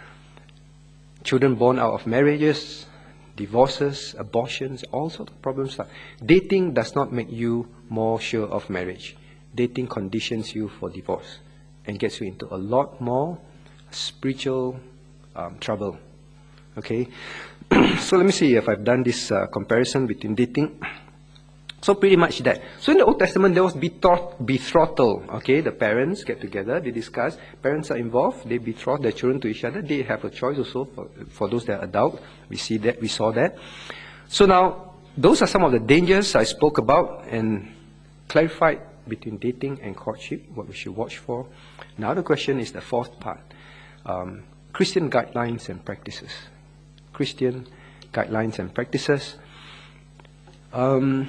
children born out of marriages, divorces, abortions, all sorts of problems. Dating does not make you more sure of marriage. Dating conditions you for divorce and gets you into a lot more spiritual um, trouble. Okay, so let me see if I've done this uh, comparison between dating. So pretty much that. So in the Old Testament, there was betrothal. Okay, the parents get together, they discuss. Parents are involved, they betroth their children to each other. They have a choice also for, for those that are adult. We see that, we saw that. So now, those are some of the dangers I spoke about and clarified between dating and courtship, what we should watch for. Now the question is the fourth part. Um, Christian guidelines and practices. Christian guidelines and practices. Um,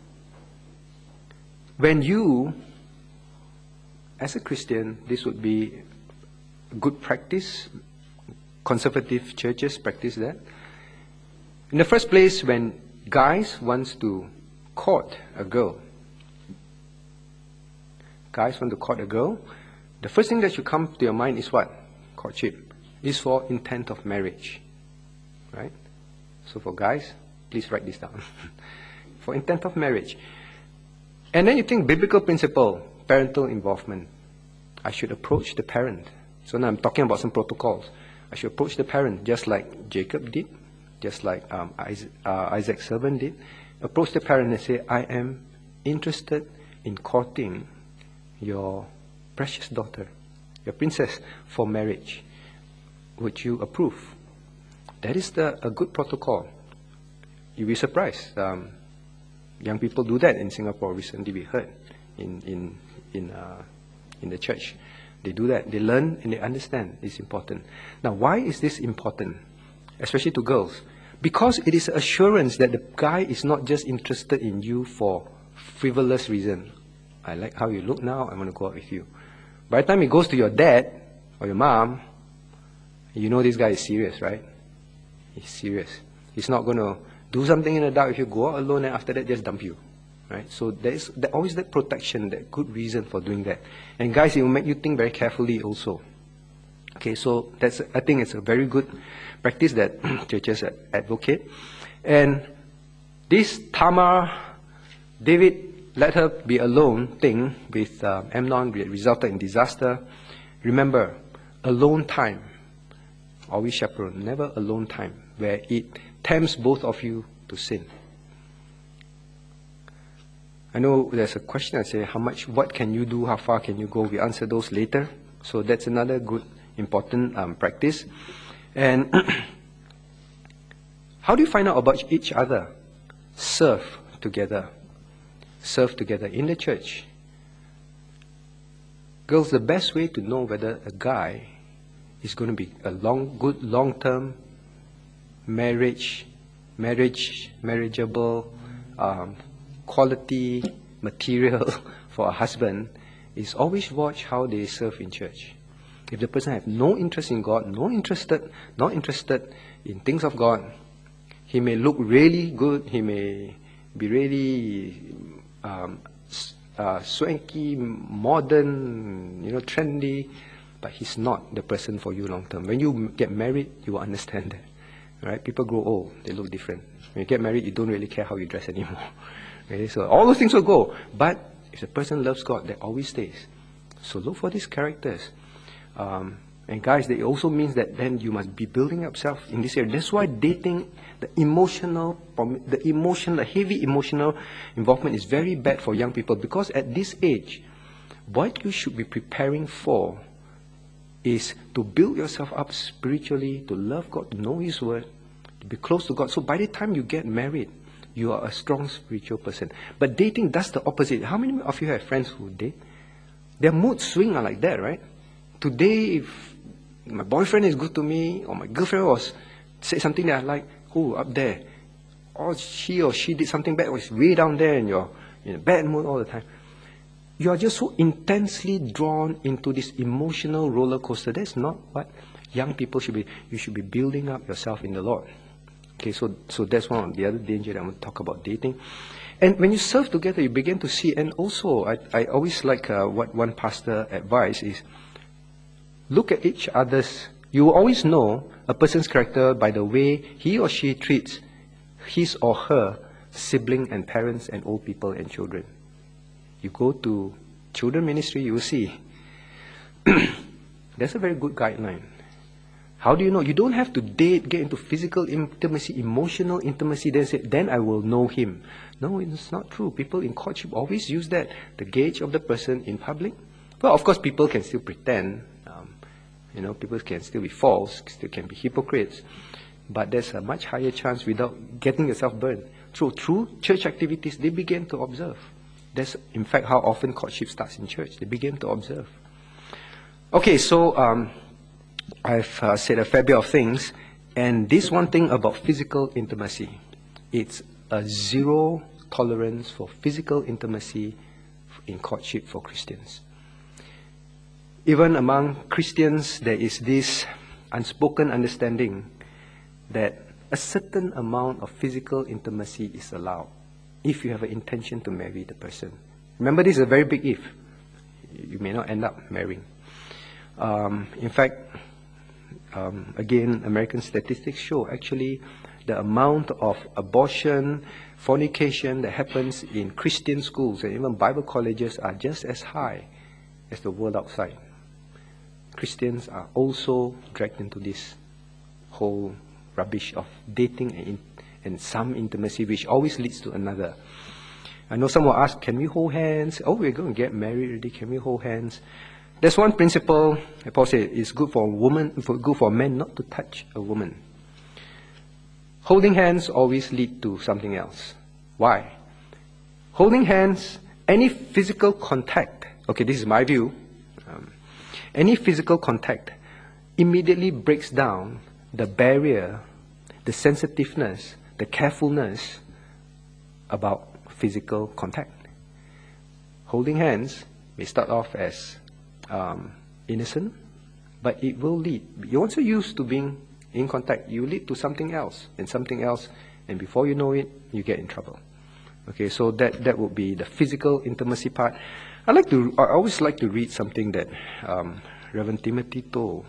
when you, as a Christian, this would be good practice. Conservative churches practice that. In the first place, when guys wants to court a girl, guys want to court a girl, the first thing that should come to your mind is what? Courtship. Is for intent of marriage. Right? So for guys, please write this down. For intent of marriage. And then you think biblical principle, parental involvement. I should approach the parent. So now I'm talking about some protocols. I should approach the parent just like Jacob did, just like um, Isaac, uh, Isaac's servant did. Approach the parent and say, I am interested in courting your precious daughter, your princess, for marriage. Would you approve? That is the, a good protocol. You'll be surprised. Um, young people do that in Singapore. Recently we heard in, in, in, uh, in the church. They do that. They learn and they understand it's important. Now, why is this important? Especially to girls. Because it is assurance that the guy is not just interested in you for frivolous reason. I like how you look now, I want to go out with you. By the time it goes to your dad or your mom, you know this guy is serious, right? He's serious. He's not going to do something in the dark if you go out alone and after that just dump you. Right? So there is always that protection, that good reason for doing that. And guys, it will make you think very carefully also. Okay, so that's, I think it's a very good practice that churches advocate. And this Tamar, David let her be alone thing with uh, Amnon resulted in disaster. Remember, alone time, always chaperone, never alone time, where it tempts both of you to sin. I know there's a question I say, how much, what can you do, how far can you go? We answer those later. So that's another good, important um, practice. And how do you find out about each other? Serve together. Serve together in the church. Girls, the best way to know whether a guy is going to be a long, good long-term marriage, marriage, marriageable, um, quality material for a husband is always watch how they serve in church. If the person has no interest in God, no interested, not interested in things of God, he may look really good, he may be really um, uh, swanky, modern, you know, trendy, but he's not the person for you long term. When you get married, you will understand that. Right? People grow old, they look different. When you get married, you don't really care how you dress anymore. Okay? So all those things will go. But if the person loves God, that always stays. So look for these characters. Um, and guys, that also means that then you must be building yourself in this area. That's why dating, the emotional, the emotion, the heavy emotional involvement is very bad for young people, because at this age, what you should be preparing for is to build yourself up spiritually, to love God, to know His Word, to be close to God. So by the time you get married, you are a strong spiritual person. But dating does the opposite. How many of you have friends who date? Their mood swing are like that, right? Today, if my boyfriend is good to me, or my girlfriend was said something that I like, oh, up there. Or she or she did something bad, or it's way down there, and you're in a bad mood all the time. You are just so intensely drawn into this emotional roller coaster. That's not what young people should be. You should be building up yourself in the Lord. Okay, so so that's one of the other dangers that I want to talk about dating. And when you serve together, you begin to see, and also I, I always like uh, what one pastor advised is, look at each other's, you will always know a person's character by the way he or she treats his or her sibling and parents and old people and children. You go to children ministry, you will see. That's a very good guideline. How do you know? You don't have to date, get into physical intimacy, emotional intimacy, then say, then I will know him. No, it's not true. People in courtship always use that, the gauge of the person in public. Well, of course, people can still pretend. Um, you know, people can still be false, still can be hypocrites. But there's a much higher chance without getting yourself burned. So through church activities, they begin to observe. That's, in fact, how often courtship starts in church. They begin to observe. Okay, so um, I've uh, said a fair bit of things. And this one thing about physical intimacy, it's a zero tolerance for physical intimacy in courtship for Christians. Even among Christians, there is this unspoken understanding that a certain amount of physical intimacy is allowed if you have an intention to marry the person. Remember, this is a very big if. You may not end up marrying. Um, in fact, um, again, American statistics show actually the amount of abortion, fornication that happens in Christian schools and even Bible colleges are just as high as the world outside. Christians are also dragged into this whole rubbish of dating and, in, and some intimacy, which always leads to another. I know someone ask, can we hold hands? Oh, we're going to get married already. Can we hold hands? There's one principle, Paul said, it's good for a woman, good for a man not to touch a woman. Holding hands always lead to something else. Why? Holding hands, any physical contact, okay, this is my view, um, any physical contact immediately breaks down the barrier, the sensitiveness, the carefulness about physical contact. Holding hands may start off as um, innocent, but it will lead. You're also used to being in contact. You lead to something else and something else, and before you know it, you get in trouble. Okay, so that that would be the physical intimacy part. I like to. I always like to read something that um, Reverend Timothy Toh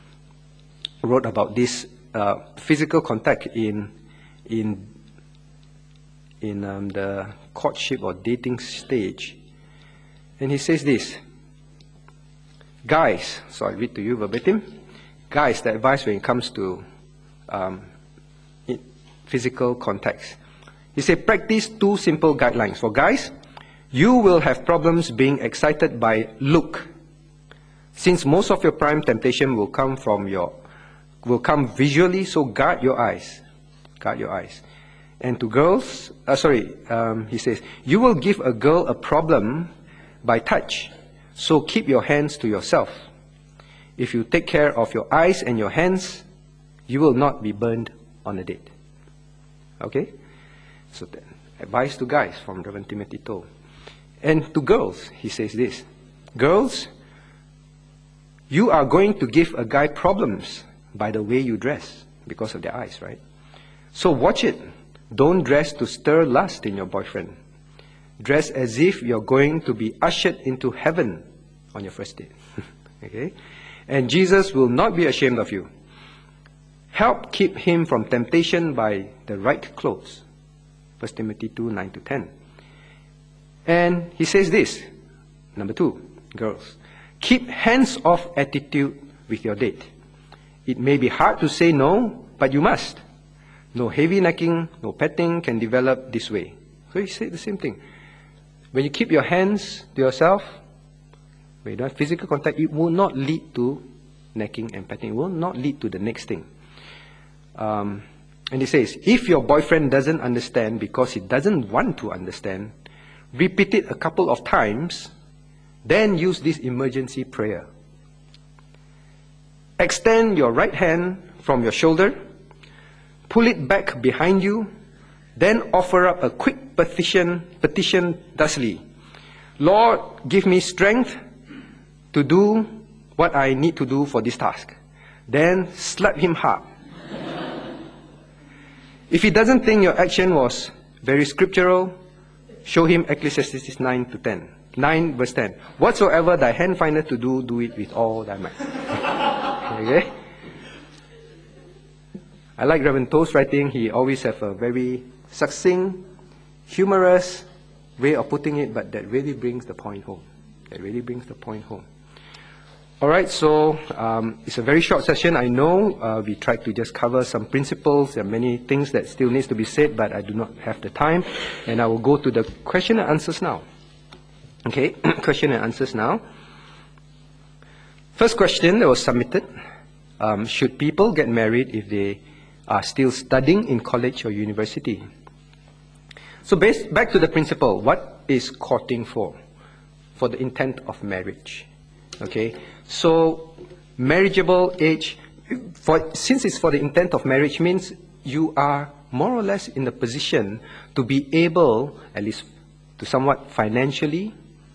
wrote about this uh, physical contact in in in um, the courtship or dating stage, and he says this. Guys, so I read to you verbatim. Guys, the advice when it comes to um, physical contacts. He said, practice two simple guidelines. For guys, you will have problems being excited by look, since most of your prime temptation will come from your, will come visually. So guard your eyes, guard your eyes. And to girls, uh, sorry, um, he says, you will give a girl a problem by touch. So keep your hands to yourself. If you take care of your eyes and your hands, you will not be burned on a date. Okay? So then, advice to guys from Reverend Timothy Toh. And to girls, he says this. Girls, you are going to give a guy problems by the way you dress because of their eyes, right? So watch it. Don't dress to stir lust in your boyfriend. Dress as if you're going to be ushered into heaven on your first date. Okay? And Jesus will not be ashamed of you. Help keep him from temptation by the right clothes. First Timothy two, nine to ten. And he says this, number two, girls. Keep hands-off attitude with your date. It may be hard to say no, but you must. No heavy necking, no petting can develop this way. So he said the same thing. When you keep your hands to yourself, when you don't have physical contact, it will not lead to necking and petting. It will not lead to the next thing. Um, and he says, if your boyfriend doesn't understand because he doesn't want to understand, repeat it a couple of times, then use this emergency prayer. Extend your right hand from your shoulder, pull it back behind you, then offer up a quick petition, petition thusly. Lord, give me strength to do what I need to do for this task. Then slap him hard. If he doesn't think your action was very scriptural, show him Ecclesiastes nine to ten. nine verse ten. Whatsoever thy hand findeth to do, do it with all thy might. Okay? I like Reverend Toh's writing. He always have a very succinct, humorous way of putting it, but that really brings the point home. That really brings the point home. Alright, so um, it's a very short session. I know uh, we tried to just cover some principles. There are many things that still needs to be said, but I do not have the time. And I will go to the question and answers now. Okay, question and answers now. First question that was submitted. Um, should people get married if they are still studying in college or university? So based, back to the principle, what is courting for? For the intent of marriage. Okay, so marriageable age, for, since it's for the intent of marriage, means you are more or less in a position to be able, at least to somewhat financially,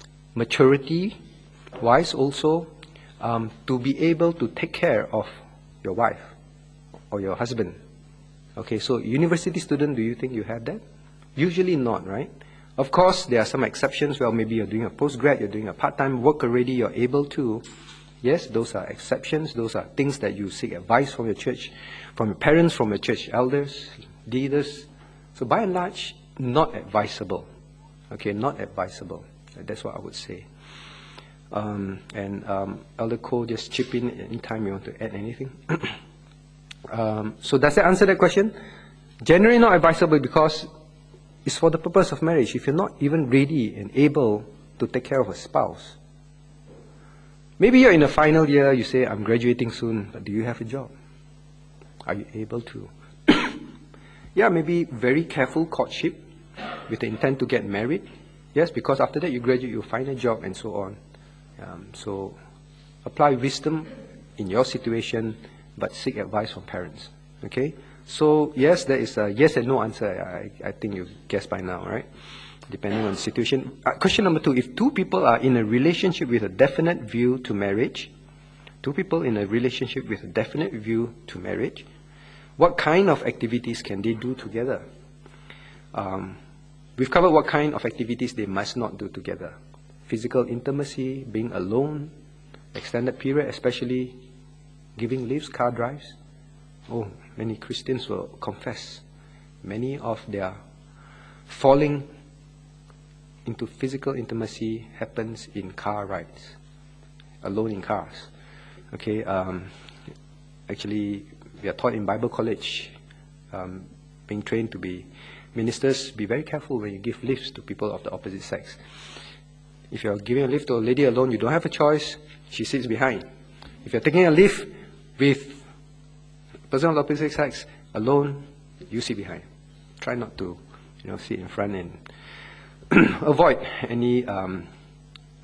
maturity-wise also, um, to be able to take care of your wife or your husband. Okay, so university student, do you think you have that? Usually not, right? Of course, there are some exceptions. Well, maybe you're doing a postgrad, you're doing a part-time work already, you're able to. Yes, those are exceptions. Those are things that you seek advice from your church, from your parents, from your church elders, leaders. So by and large, not advisable. Okay, not advisable. That's what I would say. Um, and um, Elder Cole, just chip in anytime you want to add anything. um, so does that answer that question? Generally not advisable because it's for the purpose of marriage. If you're not even ready and able to take care of a spouse. Maybe you're in the final year, you say, I'm graduating soon, but do you have a job? Are you able to? Yeah, maybe very careful courtship with the intent to get married. Yes, because after that you graduate, you find a job and so on. Um, so apply wisdom in your situation, but seek advice from parents. Okay? So yes, there is a yes and no answer. I, I think you guessed by now, right? Depending on the situation. Uh, question number two, if two people are in a relationship with a definite view to marriage, two people in a relationship with a definite view to marriage, what kind of activities can they do together? Um, we've covered what kind of activities they must not do together. Physical intimacy, being alone, extended period, especially giving lifts, car drives. Oh, many Christians will confess many of their falling into physical intimacy happens in car rides, alone in cars. Okay, um, actually, we are taught in Bible college, um, being trained to be ministers, be very careful when you give lifts to people of the opposite sex. If you're giving a lift to a lady alone, you don't have a choice, she sits behind. If you're taking a lift with person of the opposite sex alone, you sit behind. Try not to, you know, sit in front and avoid any um,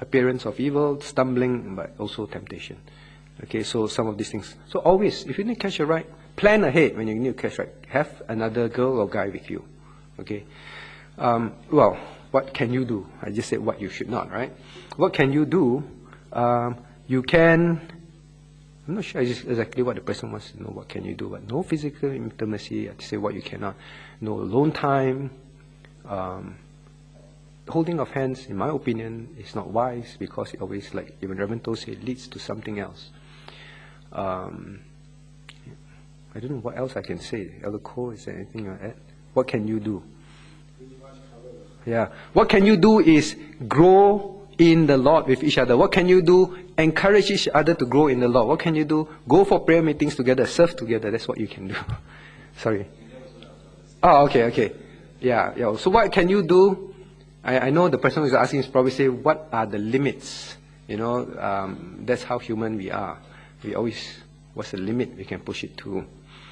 appearance of evil, stumbling, but also temptation. Okay, so some of these things. So always, if you need to catch a ride, plan ahead when you need to catch a ride. Have another girl or guy with you. Okay. Um, well, what can you do? I just said what you should not, right? What can you do? Um, you can, I'm not sure exactly what the person wants to know. What can you do? But no physical intimacy. I say what you cannot. No alone time. Um, holding of hands, in my opinion, is not wise because it always, like even Reverend Toh said, leads to something else. Um, I don't know what else I can say. Elder Cole, is there anything you want to add? What can you do? Yeah. What can you do is grow in the Lord with each other. What can you do? Encourage each other to grow in the Lord. What can you do? Go for prayer meetings together, serve together. That's what you can do. Sorry. Oh, okay, okay. Yeah, yeah. So what can you do? I, I know the person who's asking is probably say, what are the limits? You know, um, that's how human we are. We always, what's the limit we can push it to?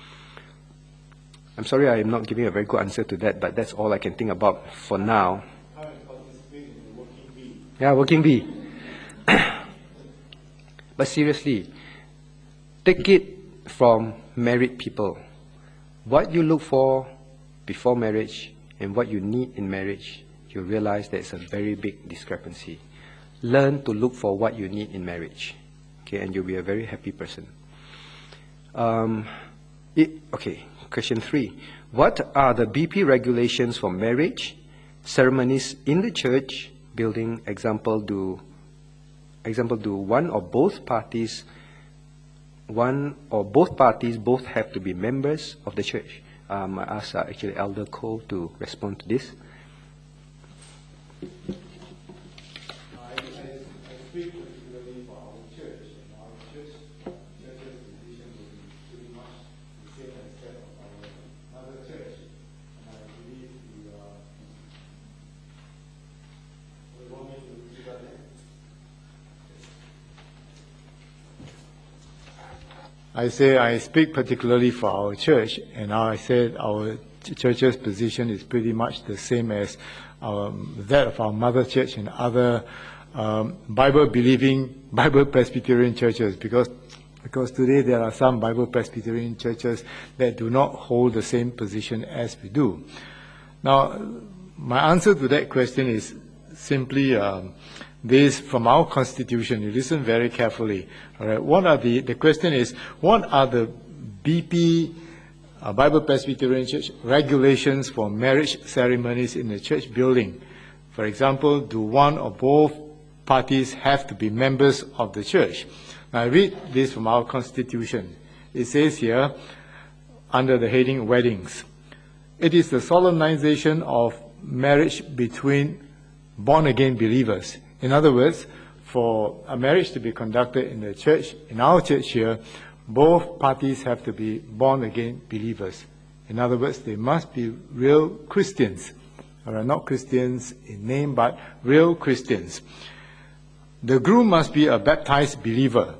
I'm sorry I'm not giving a very good answer to that, but that's all I can think about for now. Yeah, working bee. But seriously, take it from married people. What you look for before marriage and what you need in marriage, you realize there's a very big discrepancy. Learn to look for what you need in marriage, okay, and you'll be a very happy person. Um, it, okay, question three. What are the B P regulations for marriage, ceremonies in the church building? Example, do example do one or both parties, one or both parties both have to be members of the church? Um, I asked uh, actually Elder Cole to respond to this. I say I speak particularly for our church, and I said our church's position is pretty much the same as um, that of our mother church and other um, Bible-believing, Bible Presbyterian churches, because because today there are some Bible Presbyterian churches that do not hold the same position as we do. Now, my answer to that question is simply um, this from our constitution. You listen very carefully. All right. What are the, the question is, what are the B P, uh, Bible Presbyterian Church, regulations for marriage ceremonies in the church building? For example, do one or both parties have to be members of the church? Now, I read this from our constitution. It says here, under the heading Weddings, it is the solemnization of marriage between born-again believers. In other words, for a marriage to be conducted in the church, in our church here, both parties have to be born-again believers. In other words, they must be real Christians. All right, not Christians in name, but real Christians. The groom must be a baptized believer.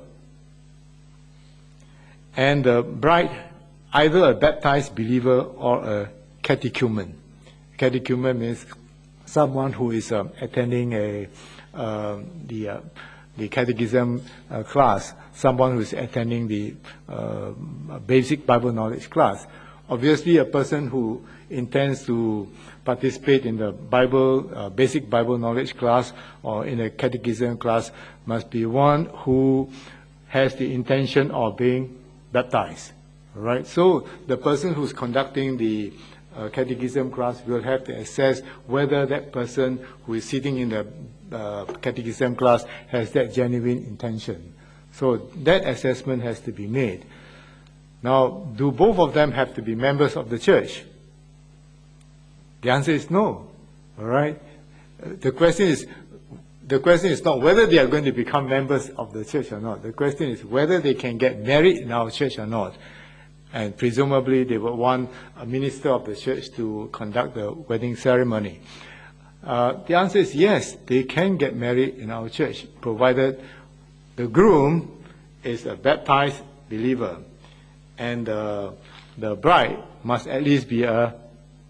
And the bride, either a baptized believer or a catechumen. Catechumen means someone who is um, attending a uh, the uh, the catechism uh, class, someone who is attending the uh, basic Bible knowledge class. Obviously, a person who intends to participate in the Bible uh, basic Bible knowledge class or in a catechism class must be one who has the intention of being baptized. Right? So the person who's conducting the uh, catechism class will have to assess whether that person who is sitting in the uh, catechism class has that genuine intention. So that assessment has to be made. Now, do both of them have to be members of the church? The answer is no. All right? The question is, the question is not whether they are going to become members of the church or not. The question is whether they can get married in our church or not. And presumably they would want a minister of the church to conduct the wedding ceremony. Uh, the answer is yes, they can get married in our church, provided the groom is a baptized believer. And uh, the bride must at least be a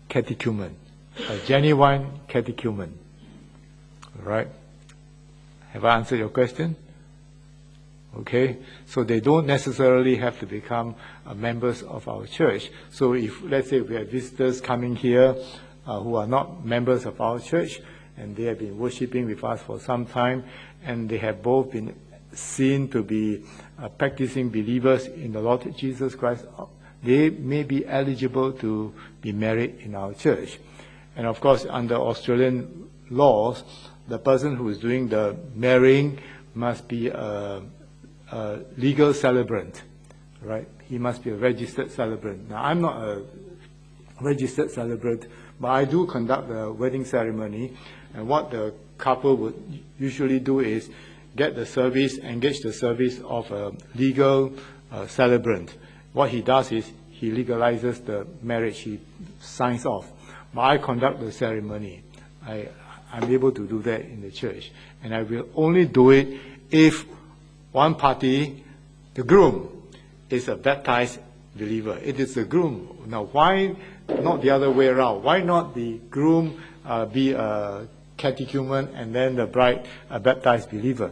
catechumen, a genuine catechumen. Right? Have I answered your question? Okay, so they don't necessarily have to become uh, members of our church. So if, let's say, we have visitors coming here uh, who are not members of our church, and they have been worshiping with us for some time, and they have both been seen to be uh, practicing believers in the Lord Jesus Christ, they may be eligible to be married in our church. And of course, under Australian laws, the person who is doing the marrying must be a, a legal celebrant, right? He must be a registered celebrant. Now, I'm not a registered celebrant, but I do conduct the wedding ceremony. And what the couple would usually do is get the service, engage the service of a legal uh, celebrant. What he does is he legalizes the marriage, he signs off. But I conduct the ceremony. I, I'm able to do that in the church. And I will only do it if one party, the groom, is a baptized believer. It is the groom. Now, why not the other way around? Why not the groom uh, be a catechumen and then the bride a baptized believer?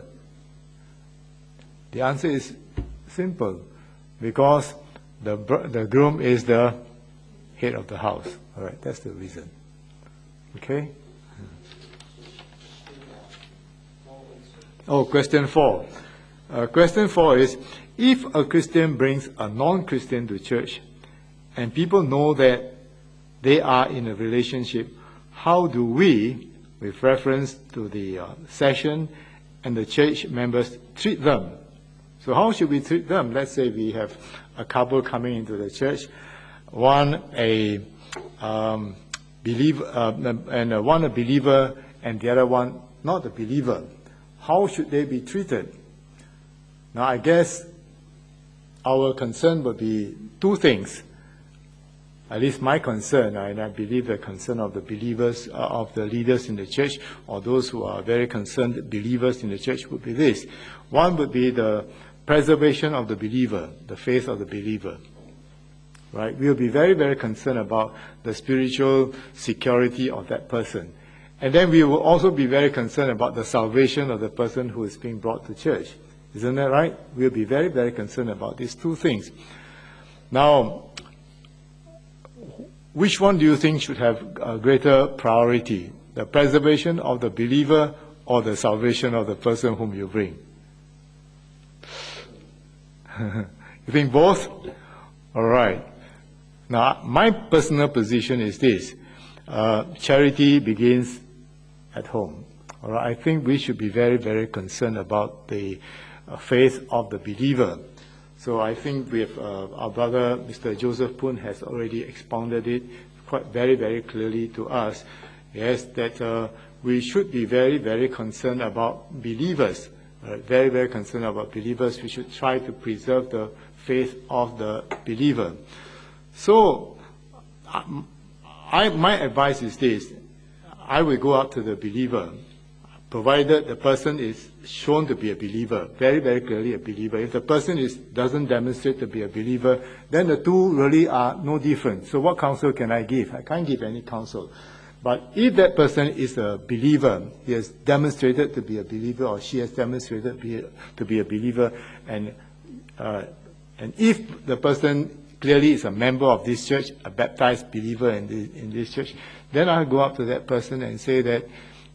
The answer is simple. Because the, the groom is the head of the house. All right, that's the reason. Okay? Oh, question four. Uh, question four is, if a Christian brings a non-Christian to church and people know that they are in a relationship, how do we, with reference to the uh, session and the church members, treat them? So how should we treat them? Let's say we have a couple coming into the church, one a um, believer, uh, and uh, one a believer, and the other one not a believer. How should they be treated? Now, I guess our concern would be two things. At least my concern, and I believe the concern of the believers, uh, of the leaders in the church, or those who are very concerned believers in the church, would be this. One would be the preservation of the believer, the faith of the believer. Right? We will be very, very concerned about the spiritual security of that person. And then we will also be very concerned about the salvation of the person who is being brought to church. Isn't that right? We'll be very, very concerned about these two things. Now, which one do you think should have a greater priority? The preservation of the believer or the salvation of the person whom you bring? You think both? All right. Now, my personal position is this. Uh, charity begins at home. All right? I think we should be very, very concerned about the uh, faith of the believer. So I think we have, uh, our brother, Mister Joseph Poon, has already expounded it quite very, very clearly to us. Yes, that uh, we should be very, very concerned about believers. Right? Very, very concerned about believers. We should try to preserve the faith of the believer. So, I, my advice is this. I will go up to the believer, provided the person is shown to be a believer, very, very clearly a believer. If the person is, doesn't demonstrate to be a believer, then the two really are no different. So what counsel can I give? I can't give any counsel. But if that person is a believer, he has demonstrated to be a believer, or she has demonstrated be a, to be a believer, and uh, and if the person clearly is a member of this church, a baptized believer in this, in this church, then I'll go up to that person and say that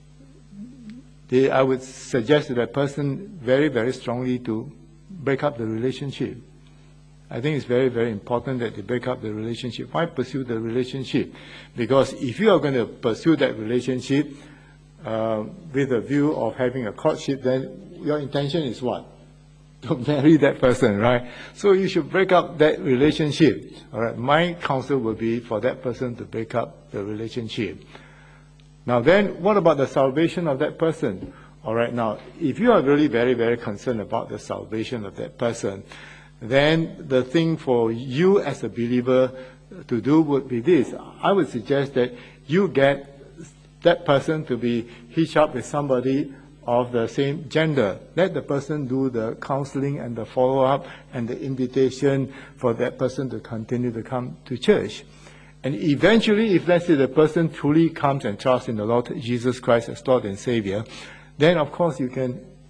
they, I would suggest to that person very, very strongly to break up the relationship. I think it's very, very important that they break up the relationship. Why pursue the relationship? Because if you are going to pursue that relationship uh, with a view of having a courtship, then your intention is what? To marry that person, right? So you should break up that relationship. All right. My counsel would be for that person to break up the relationship. Now then, what about the salvation of that person? All right. Now, if you are really very, very concerned about the salvation of that person, then the thing for you as a believer to do would be this. I would suggest that you get that person to be hitched up with somebody of the same gender. Let the person do the counseling and the follow-up and the invitation for that person to continue to come to church. And eventually, if let's say the person truly comes and trusts in the Lord Jesus Christ as Lord and Savior, then of course you can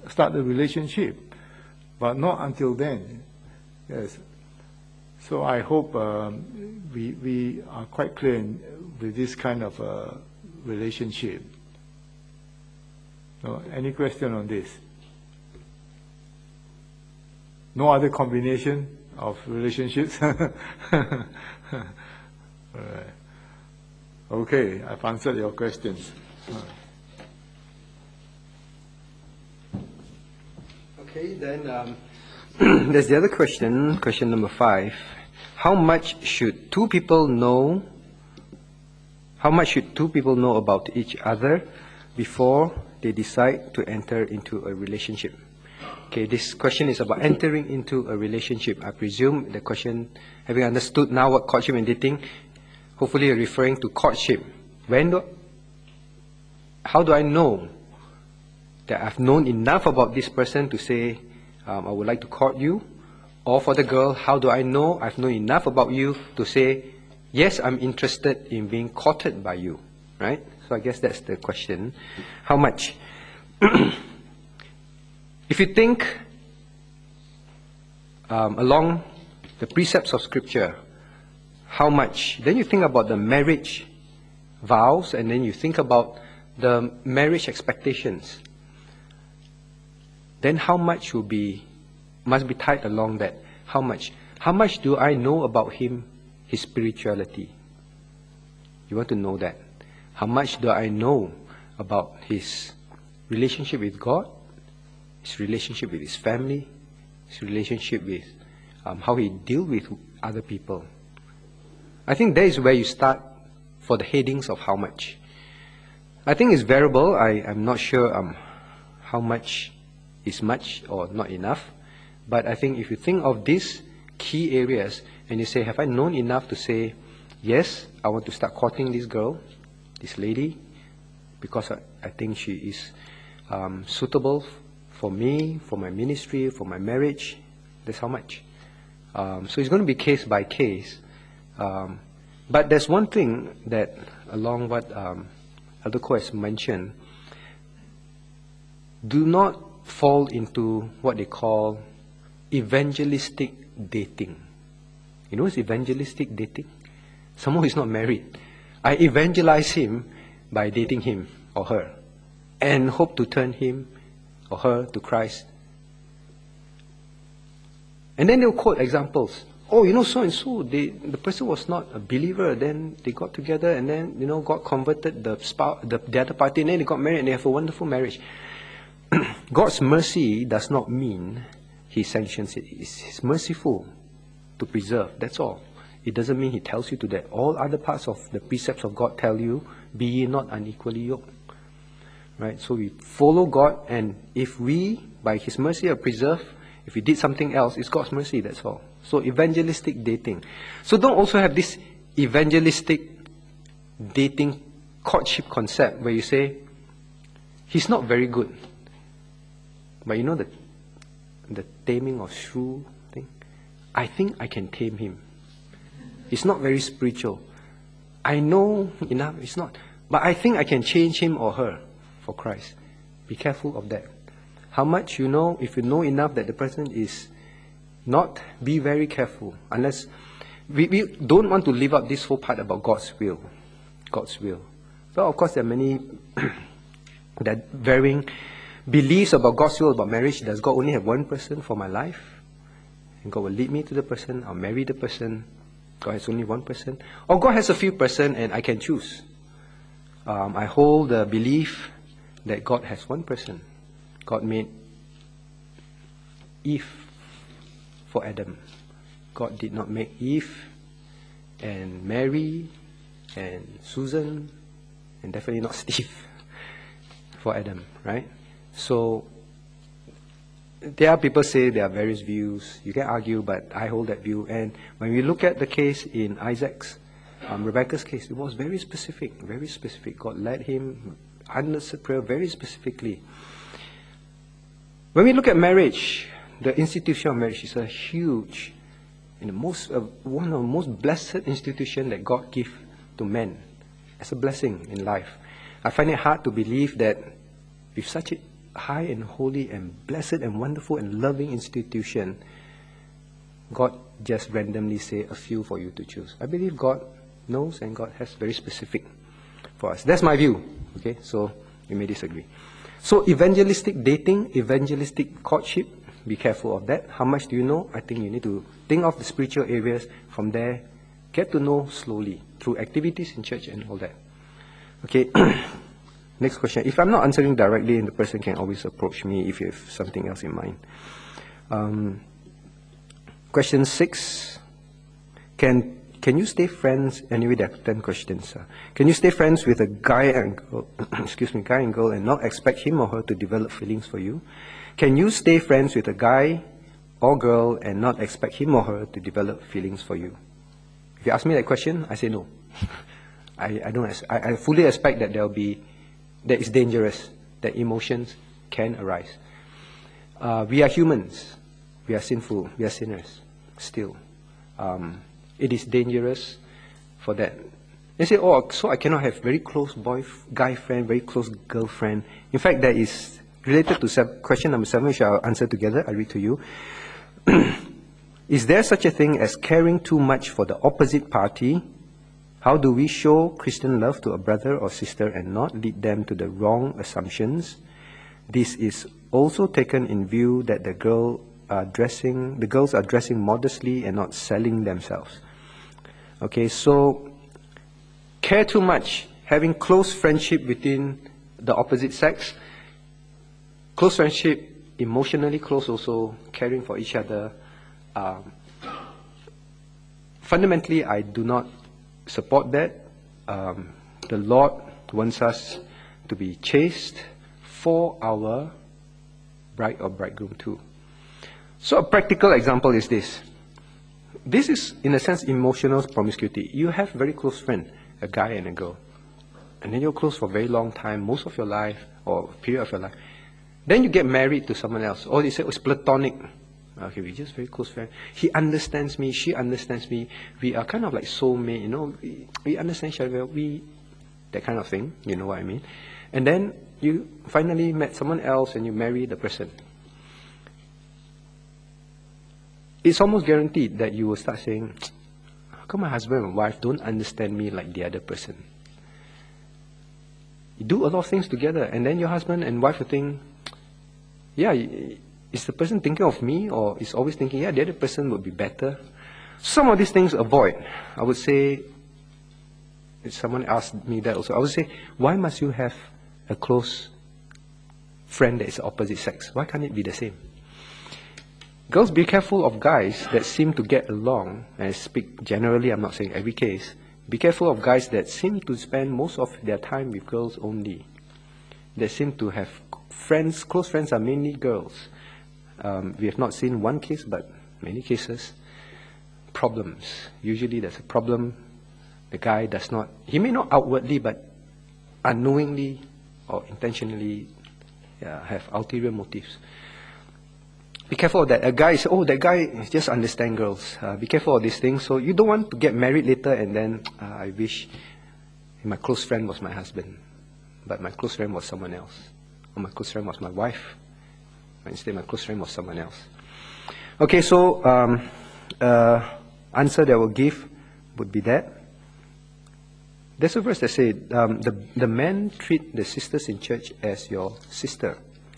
start the relationship, but not until then. Yes. So I hope um, we, we are quite clear in, with this kind of uh, relationship. So, any question on this? No other combination of relationships? All right. Okay, I've answered your questions. Okay, then um, there's the other question, question number five. How much should two people know, how much should two people know about each other before they decide to enter into a relationship? Okay, this question is about entering into a relationship. I presume the question, having understood now what courtship and dating, hopefully you're referring to courtship. When do, how do I know that I've known enough about this person to say, um, I would like to court you? Or for the girl, how do I know I've known enough about you to say, yes, I'm interested in being courted by you, right? So I guess that's the question. How much? If you think um, along the precepts of Scripture, how much? Then you think about the marriage vows, and then you think about the marriage expectations. Then how much will be, must be tied along that? How much? How much do I know about him, his spirituality? You want to know that. How much do I know about his relationship with God, his relationship with his family, his relationship with um, how he deals with other people? I think that is where you start for the headings of how much. I think it's variable. I, I'm not sure um, how much is much or not enough. But I think if you think of these key areas and you say, have I known enough to say, yes, I want to start courting this girl, this lady, because I, I think she is um, suitable for me, for my ministry, for my marriage. That's how much. Um, so it's going to be case by case. Um, but there's one thing that, along what um, Elder Ko has mentioned, do not fall into what they call evangelistic dating. You know what's evangelistic dating? Someone who is not married. I evangelize him by dating him or her and hope to turn him or her to Christ. And then they'll quote examples. Oh, you know, so and so, they, the person was not a believer. Then they got together and then, you know, God converted the spouse, the, the other party, and then they got married and they have a wonderful marriage. God's mercy does not mean He sanctions it. He's merciful to preserve. That's all. It doesn't mean He tells you to that. All other parts of the precepts of God tell you, be ye not unequally yoked. Right? So we follow God, and if we, by His mercy, are preserved, if we did something else, it's God's mercy, that's all. So evangelistic dating. So don't also have this evangelistic dating courtship concept where you say, he's not very good. But you know the, the taming of shrew thing? I think I can tame him. He's not very spiritual. I know enough, it's not. But I think I can change him or her for Christ. Be careful of that. How much you know, if you know enough that the person is not, be very careful. Unless, we, we don't want to live up this whole part about God's will. God's will. Well, of course, there are many that varying beliefs about God's will about marriage. Does God only have one person for my life? And God will lead me to the person, I'll marry the person. God has only one person. Or God has a few person and I can choose. Um, I hold the belief that God has one person. God made Eve for Adam. God did not make Eve and Mary and Susan and definitely not Steve for Adam, right? So there are people say there are various views. You can argue, but I hold that view. And when we look at the case in Isaac's, um, Rebecca's case, it was very specific, very specific. God led him, answered prayer very specifically. When we look at marriage, the institution of marriage is a huge, and the most, uh, one of the most blessed institutions that God gives to men as a blessing in life. I find it hard to believe that with such a high and holy and blessed and wonderful and loving institution, God just randomly say a few for you to choose? I believe God knows and God has very specific for us. That's my view. Okay, so you may disagree. So evangelistic dating, evangelistic courtship, be careful of that. How much do you know? I think you need to think of the spiritual areas. From there, get to know slowly through activities in church and all that. Okay, next question. If I'm not answering directly, the person can always approach me if you have something else in mind. Um, question six. Can can you stay friends? Anyway, there are ten questions. Uh, can you stay friends with a guy and girl, excuse me, guy and girl, and not expect him or her to develop feelings for you? Can you stay friends with a guy or girl and not expect him or her to develop feelings for you? If you ask me that question, I say no. I, I don't. I, I fully expect that there will be, that it's dangerous, that emotions can arise. Uh, we are humans. We are sinful. We are sinners. Still, um, it is dangerous for that. They say, oh, so I cannot have very close boy, guy friend, very close girlfriend. In fact, that is related to question number seven, which I'll answer together. I read to you. Is there such a thing as caring too much for the opposite party? How do we show Christian love to a brother or sister and not lead them to the wrong assumptions? This is also taken in view that the girl are dressing, the girls are dressing modestly and not selling themselves. Okay, so care too much, having close friendship within the opposite sex, close friendship, emotionally close also, caring for each other. Um, fundamentally, I do not support that. Um, the Lord wants us to be chaste for our bride or bridegroom too. So a practical example is this. This is, in a sense, emotional promiscuity. You have a very close friend, a guy and a girl, and then you're close for a very long time, most of your life, or a period of your life. Then you get married to someone else. Or you say, oh, it's platonic. Okay, we're just very close friends. He understands me, she understands me. We are kind of like soulmate, you know. We, we understand each other. We, that kind of thing, you know what I mean. And then you finally met someone else and you marry the person. It's almost guaranteed that you will start saying, how come my husband and wife don't understand me like the other person? You do a lot of things together, and then your husband and wife will think, yeah, is the person thinking of me, or is always thinking, yeah, the other person would be better? Some of these things avoid. I would say, if someone asked me that also, I would say, why must you have a close friend that is the opposite sex? Why can't it be the same? Girls, be careful of guys that seem to get along, and I speak generally, I'm not saying every case. Be careful of guys that seem to spend most of their time with girls only. They seem to have friends, close friends are mainly girls. Um, we have not seen one case, but many cases. Problems. Usually there's a problem. The guy does not, he may not outwardly, but unknowingly or intentionally yeah, have ulterior motives. Be careful of that. A guy is, oh, that guy just understands girls. Uh, be careful of these things. So you don't want to get married later and then, uh, I wish my close friend was my husband, but my close friend was someone else. Or my close friend was my wife, but instead my close friend was someone else. Okay, so um, uh, answer that I will give would be that. There's a verse that says, um, the, the men treat the sisters in church as your sister.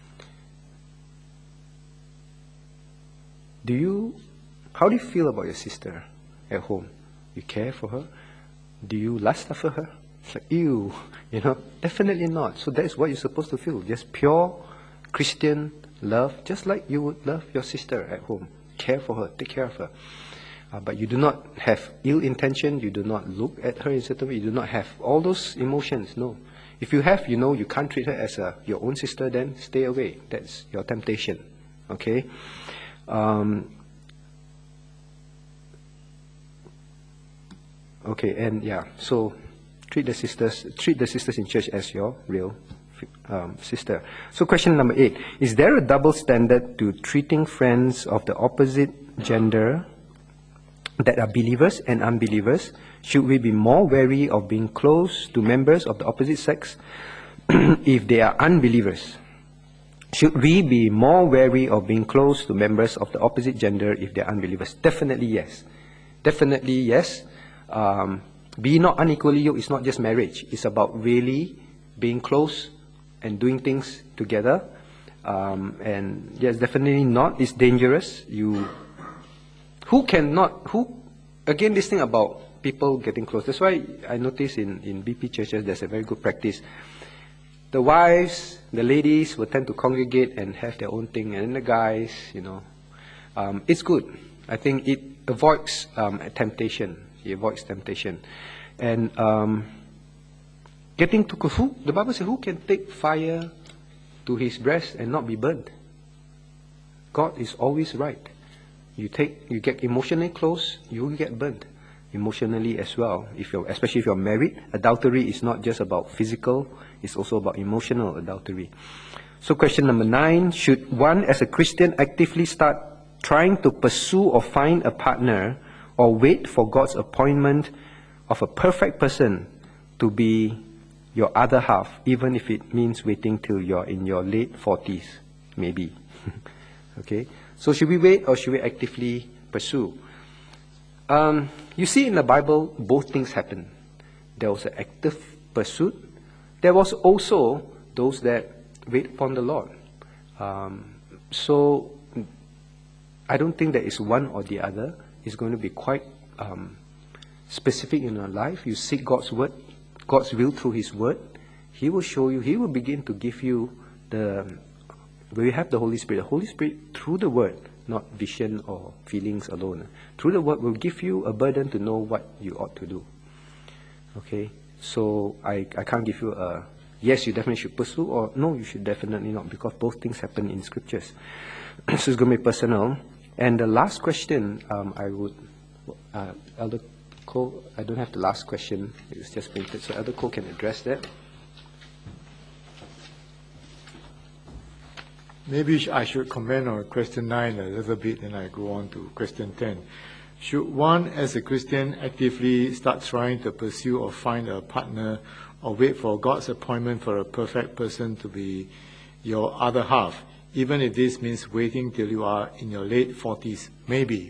Do you, how do you feel about your sister at home? You care for her? Do you lust after her? It's like, ew, you know, definitely not. So that's what you're supposed to feel. Just pure Christian love, just like you would love your sister at home. Care for her, take care of her. Uh, but you do not have ill intention, you do not look at her in a certain way, you do not have all those emotions, no. If you have, you know, you can't treat her as a, your own sister, then stay away. That's your temptation, okay? Um, okay, and yeah, so treat the sisters, treat the sisters in church as your real um, sister. So question number eight, is there a double standard to treating friends of the opposite gender that are believers and unbelievers? Should we be more wary of being close to members of the opposite sex if they are unbelievers? Should we be more wary of being close to members of the opposite gender if they're unbelievers? Definitely yes. Definitely yes. Um, be not unequally yoked is not just marriage. It's about really being close and doing things together. Um, and yes, definitely not. It's dangerous. You, who cannot, who, again, this thing about people getting close. That's why I notice in, in B P churches, there's a very good practice. The wives, the ladies will tend to congregate and have their own thing, and then the guys, you know, um, it's good. I think it avoids um, temptation. It avoids temptation. And um, getting to, who, the Bible says, who can take fire to his breast and not be burned? God is always right. You take, you get emotionally close, you will get burned emotionally as well. If you're, especially if you're married, adultery is not just about physical, it's also about emotional adultery. So question number nine, should one as a Christian actively start trying to pursue or find a partner or wait for God's appointment of a perfect person to be your other half, even if it means waiting till you're in your late forties, maybe? Okay, so should we wait or should we actively pursue? Um, you see in the Bible, both things happen. There was an active pursuit. There was also those that wait upon the Lord. Um, so I don't think there is one or the other. It's going to be quite um, specific in your life. You seek God's word, God's will through His word. He will show you, He will begin to give you the, where you have the Holy Spirit. The Holy Spirit through the word, not vision or feelings alone. Through the word will give you a burden to know what you ought to do. Okay, so I, I can't give you a, yes, you definitely should pursue, or no, you should definitely not, because both things happen in scriptures. So it's going to be personal. And the last question, um, I would, uh, Elder Cole, I don't have the last question, it's just printed, so Elder Cole can address that. Maybe I should comment on question nine a little bit, and I go on to question ten. Should one, as a Christian, actively start trying to pursue or find a partner or wait for God's appointment for a perfect person to be your other half, even if this means waiting till you are in your late forties? Maybe.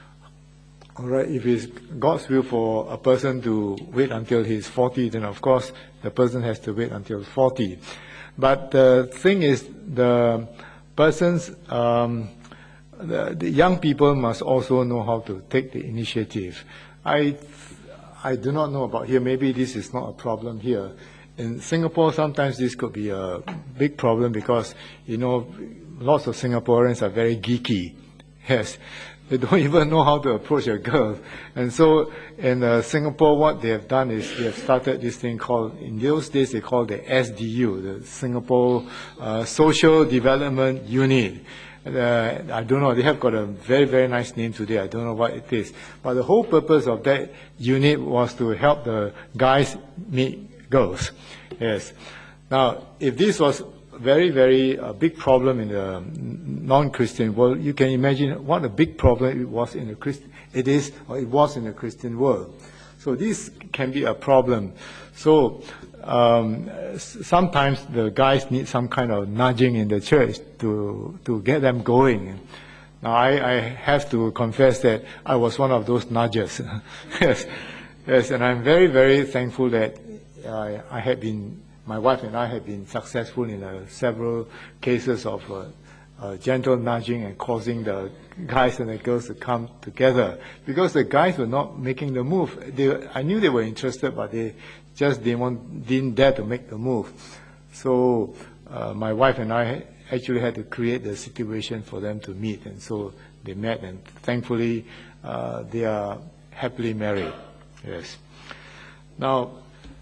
All right, if it's God's will for a person to wait until he's forty, then of course the person has to wait until forty. But the thing is, the persons, um, the, the young people must also know how to take the initiative. I, I do not know about here. Maybe this is not a problem here. In Singapore, sometimes this could be a big problem because, you know, lots of Singaporeans are very geeky. Yes. They don't even know how to approach a girl. And so in uh, Singapore, what they have done is they have started this thing called, in those days they called the S D U, the Singapore uh, Social Development Unit. Uh, I don't know, they have got a very, very nice name today. I don't know what it is. But the whole purpose of that unit was to help the guys meet girls. Yes. Now, if this was very, very uh, big problem in the non-Christian world, you can imagine what a big problem it was in the Christ it is or it was in the Christian world. So this can be a problem. So um, sometimes the guys need some kind of nudging in the church to to get them going. Now I, I have to confess that I was one of those nudgers. Yes, yes, and I'm very, very thankful that I, I had been. My wife and I have been successful in uh, several cases of uh, uh, gentle nudging and causing the guys and the girls to come together, because the guys were not making the move. They, I knew they were interested, but they just didn't, want, didn't dare to make the move. So uh, my wife and I actually had to create the situation for them to meet, and so they met, and thankfully uh, they are happily married. Yes. Now,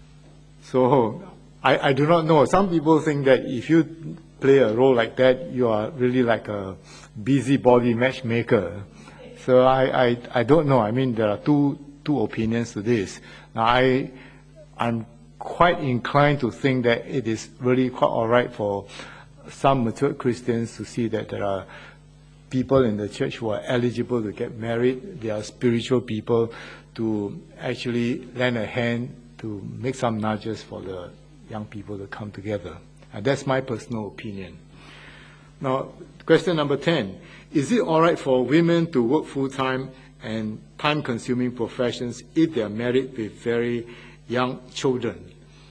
so I, I do not know. Some people think that if you play a role like that, you are really like a busybody matchmaker. So I, I, I don't know. I mean, there are two two opinions to this. Now, I, I'm quite inclined to think that it is really quite all right for some mature Christians to see that there are people in the church who are eligible to get married. They are spiritual people, to actually lend a hand to make some nudges for the young people to come together. And that's my personal opinion. Now, question number ten. Is it all right for women to work full-time and time-consuming professions if they are married with very young children?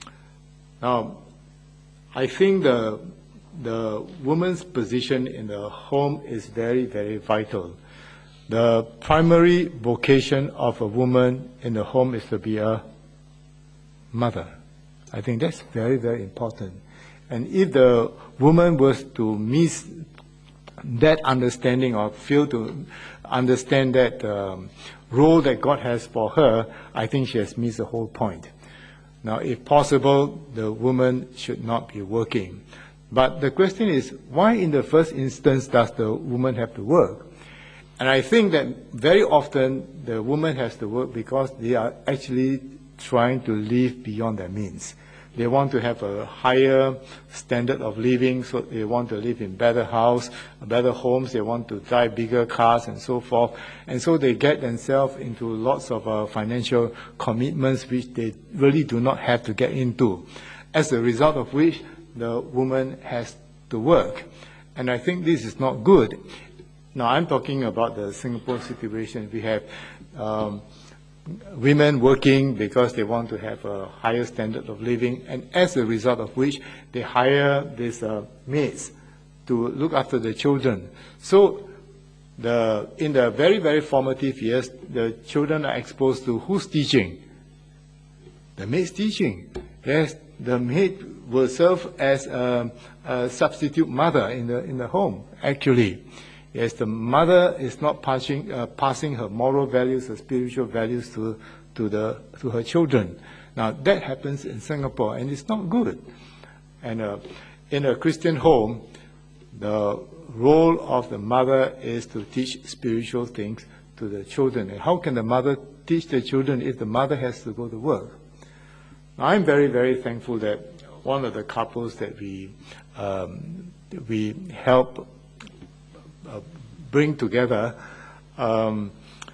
Now, I think the, the woman's position in the home is very, very vital. The primary vocation of a woman in the home is to be a mother. I think that's very, very important. And if the woman was to miss that understanding or fail to understand that um, role that God has for her, I think she has missed the whole point. Now, if possible, the woman should not be working. But the question is, why in the first instance does the woman have to work? And I think that very often the woman has to work because they are actually trying to live beyond their means. They want to have a higher standard of living, so they want to live in better house, better homes, they want to drive bigger cars and so forth. And so they get themselves into lots of uh, financial commitments which they really do not have to get into. As a result of which, the woman has to work. And I think this is not good. Now, I'm talking about the Singapore situation. We have um, women working because they want to have a higher standard of living, and as a result of which, they hire these uh, maids to look after the children. So, the, in the very, very formative years, the children are exposed to who's teaching? The maid's teaching. Yes, the maid will serve as a, a substitute mother in the, in the home, actually. Yes, the mother is not passing, uh, passing her moral values, her spiritual values to, to, the, to her children. Now, that happens in Singapore, and it's not good. And uh, in a Christian home, the role of the mother is to teach spiritual things to the children. And how can the mother teach the children if the mother has to go to work? Now, I'm very, very thankful that one of the couples that we, um, we help Uh, bring together um,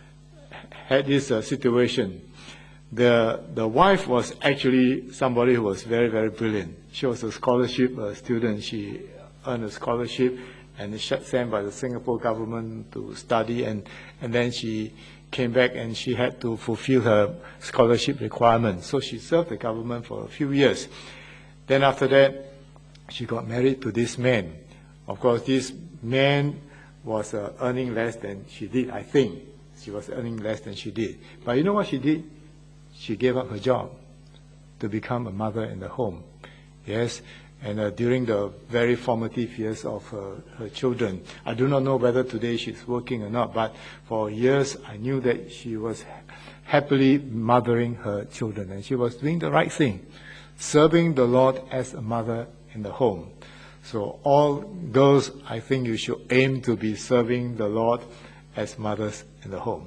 had this uh, situation. The, the wife was actually somebody who was very, very brilliant. She was a scholarship uh, student. She earned a scholarship and sent by the Singapore government to study, and, and then she came back and she had to fulfill her scholarship requirements. So she served the government for a few years. Then after that, she got married to this man. Of course, this man was uh, earning less than she did, I think. She was earning less than she did. But you know what she did? She gave up her job to become a mother in the home. Yes, and uh, during the very formative years of uh, her children. I do not know whether today she's working or not, but for years I knew that she was happily mothering her children, and she was doing the right thing, serving the Lord as a mother in the home. So all girls, I think you should aim to be serving the Lord as mothers in the home.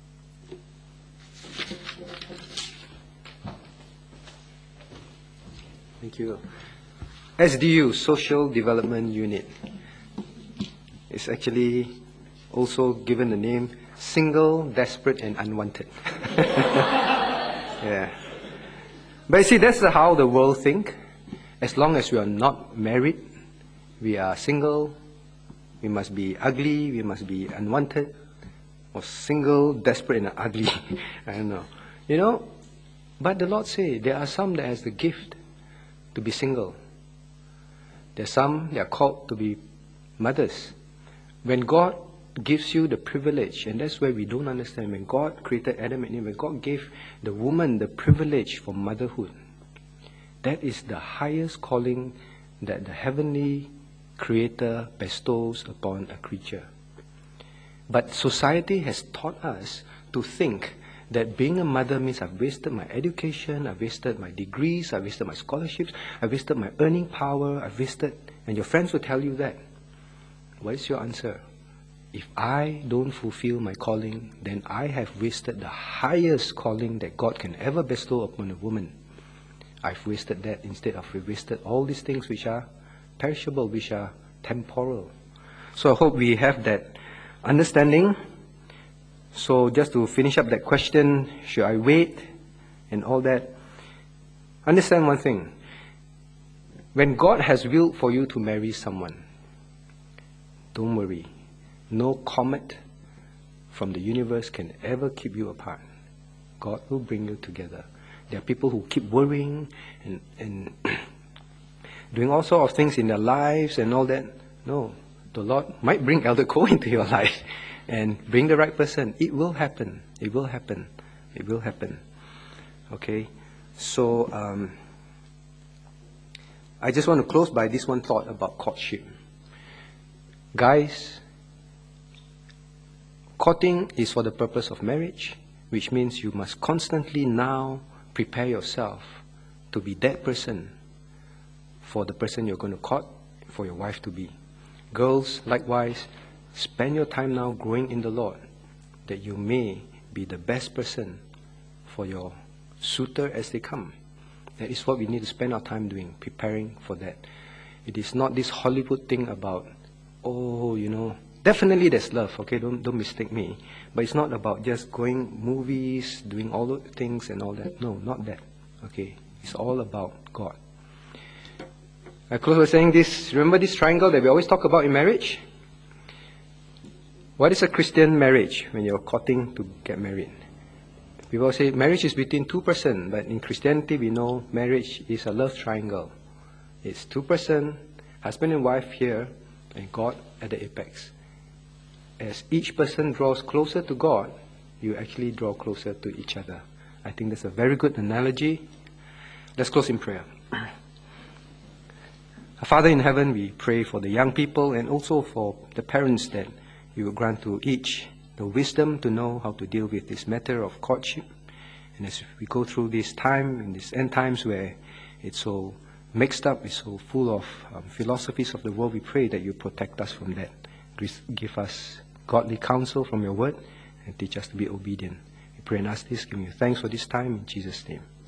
Thank you. S D U, Social Development Unit, is actually also given the name Single, Desperate and Unwanted. Yeah. But you see, that's how the world think. As long as we are not married, we are single, we must be ugly, we must be unwanted, or single, desperate, and ugly. I don't know. You know, but the Lord says there are some that has the gift to be single. There are some that are called to be mothers. When God gives you the privilege, and that's where we don't understand, when God created Adam and Eve, when God gave the woman the privilege for motherhood, that is the highest calling that the heavenly Creator bestows upon a creature. But society has taught us to think that being a mother means I've wasted my education, I've wasted my degrees, I've wasted my scholarships, I've wasted my earning power, I've wasted, and your friends will tell you that. What is your answer? If I don't fulfill my calling, then I have wasted the highest calling that God can ever bestow upon a woman. I've wasted that instead of we've wasted all these things which are perishable, which are temporal. So I hope we have that understanding. So just to finish up that question, should I wait and all that? Understand one thing. When God has willed for you to marry someone, don't worry. No comet from the universe can ever keep you apart. God will bring you together. There are people who keep worrying and, and doing all sorts of things in their lives and all that. No, the Lord might bring Elder Cole into your life and bring the right person. It will happen. It will happen. It will happen. Okay? So, um, I just want to close by this one thought about courtship. Guys, courting is for the purpose of marriage, which means you must constantly now prepare yourself to be that person for the person you're going to court, for your wife to be. Girls, likewise, spend your time now growing in the Lord, that you may be the best person for your suitor as they come. That is what we need to spend our time doing, preparing for that. It is not this Hollywood thing about, oh, you know, definitely there's love, okay, don't, don't mistake me. But it's not about just going movies, doing all the things and all that. No, not that, okay. It's all about God. I close by saying this, remember this triangle that we always talk about in marriage? What is a Christian marriage when you're courting to get married? People say marriage is between two persons, but in Christianity we know marriage is a love triangle. It's two persons, husband and wife here, and God at the apex. As each person draws closer to God, you actually draw closer to each other. I think that's a very good analogy. Let's close in prayer. Our Father in heaven, we pray for the young people and also for the parents that you will grant to each the wisdom to know how to deal with this matter of courtship. And as we go through this time, in these end times where it's so mixed up, it's so full of um, philosophies of the world, we pray that you protect us from that. Give us godly counsel from your word and teach us to be obedient. We pray and ask this, giving you thanks for this time in Jesus' name.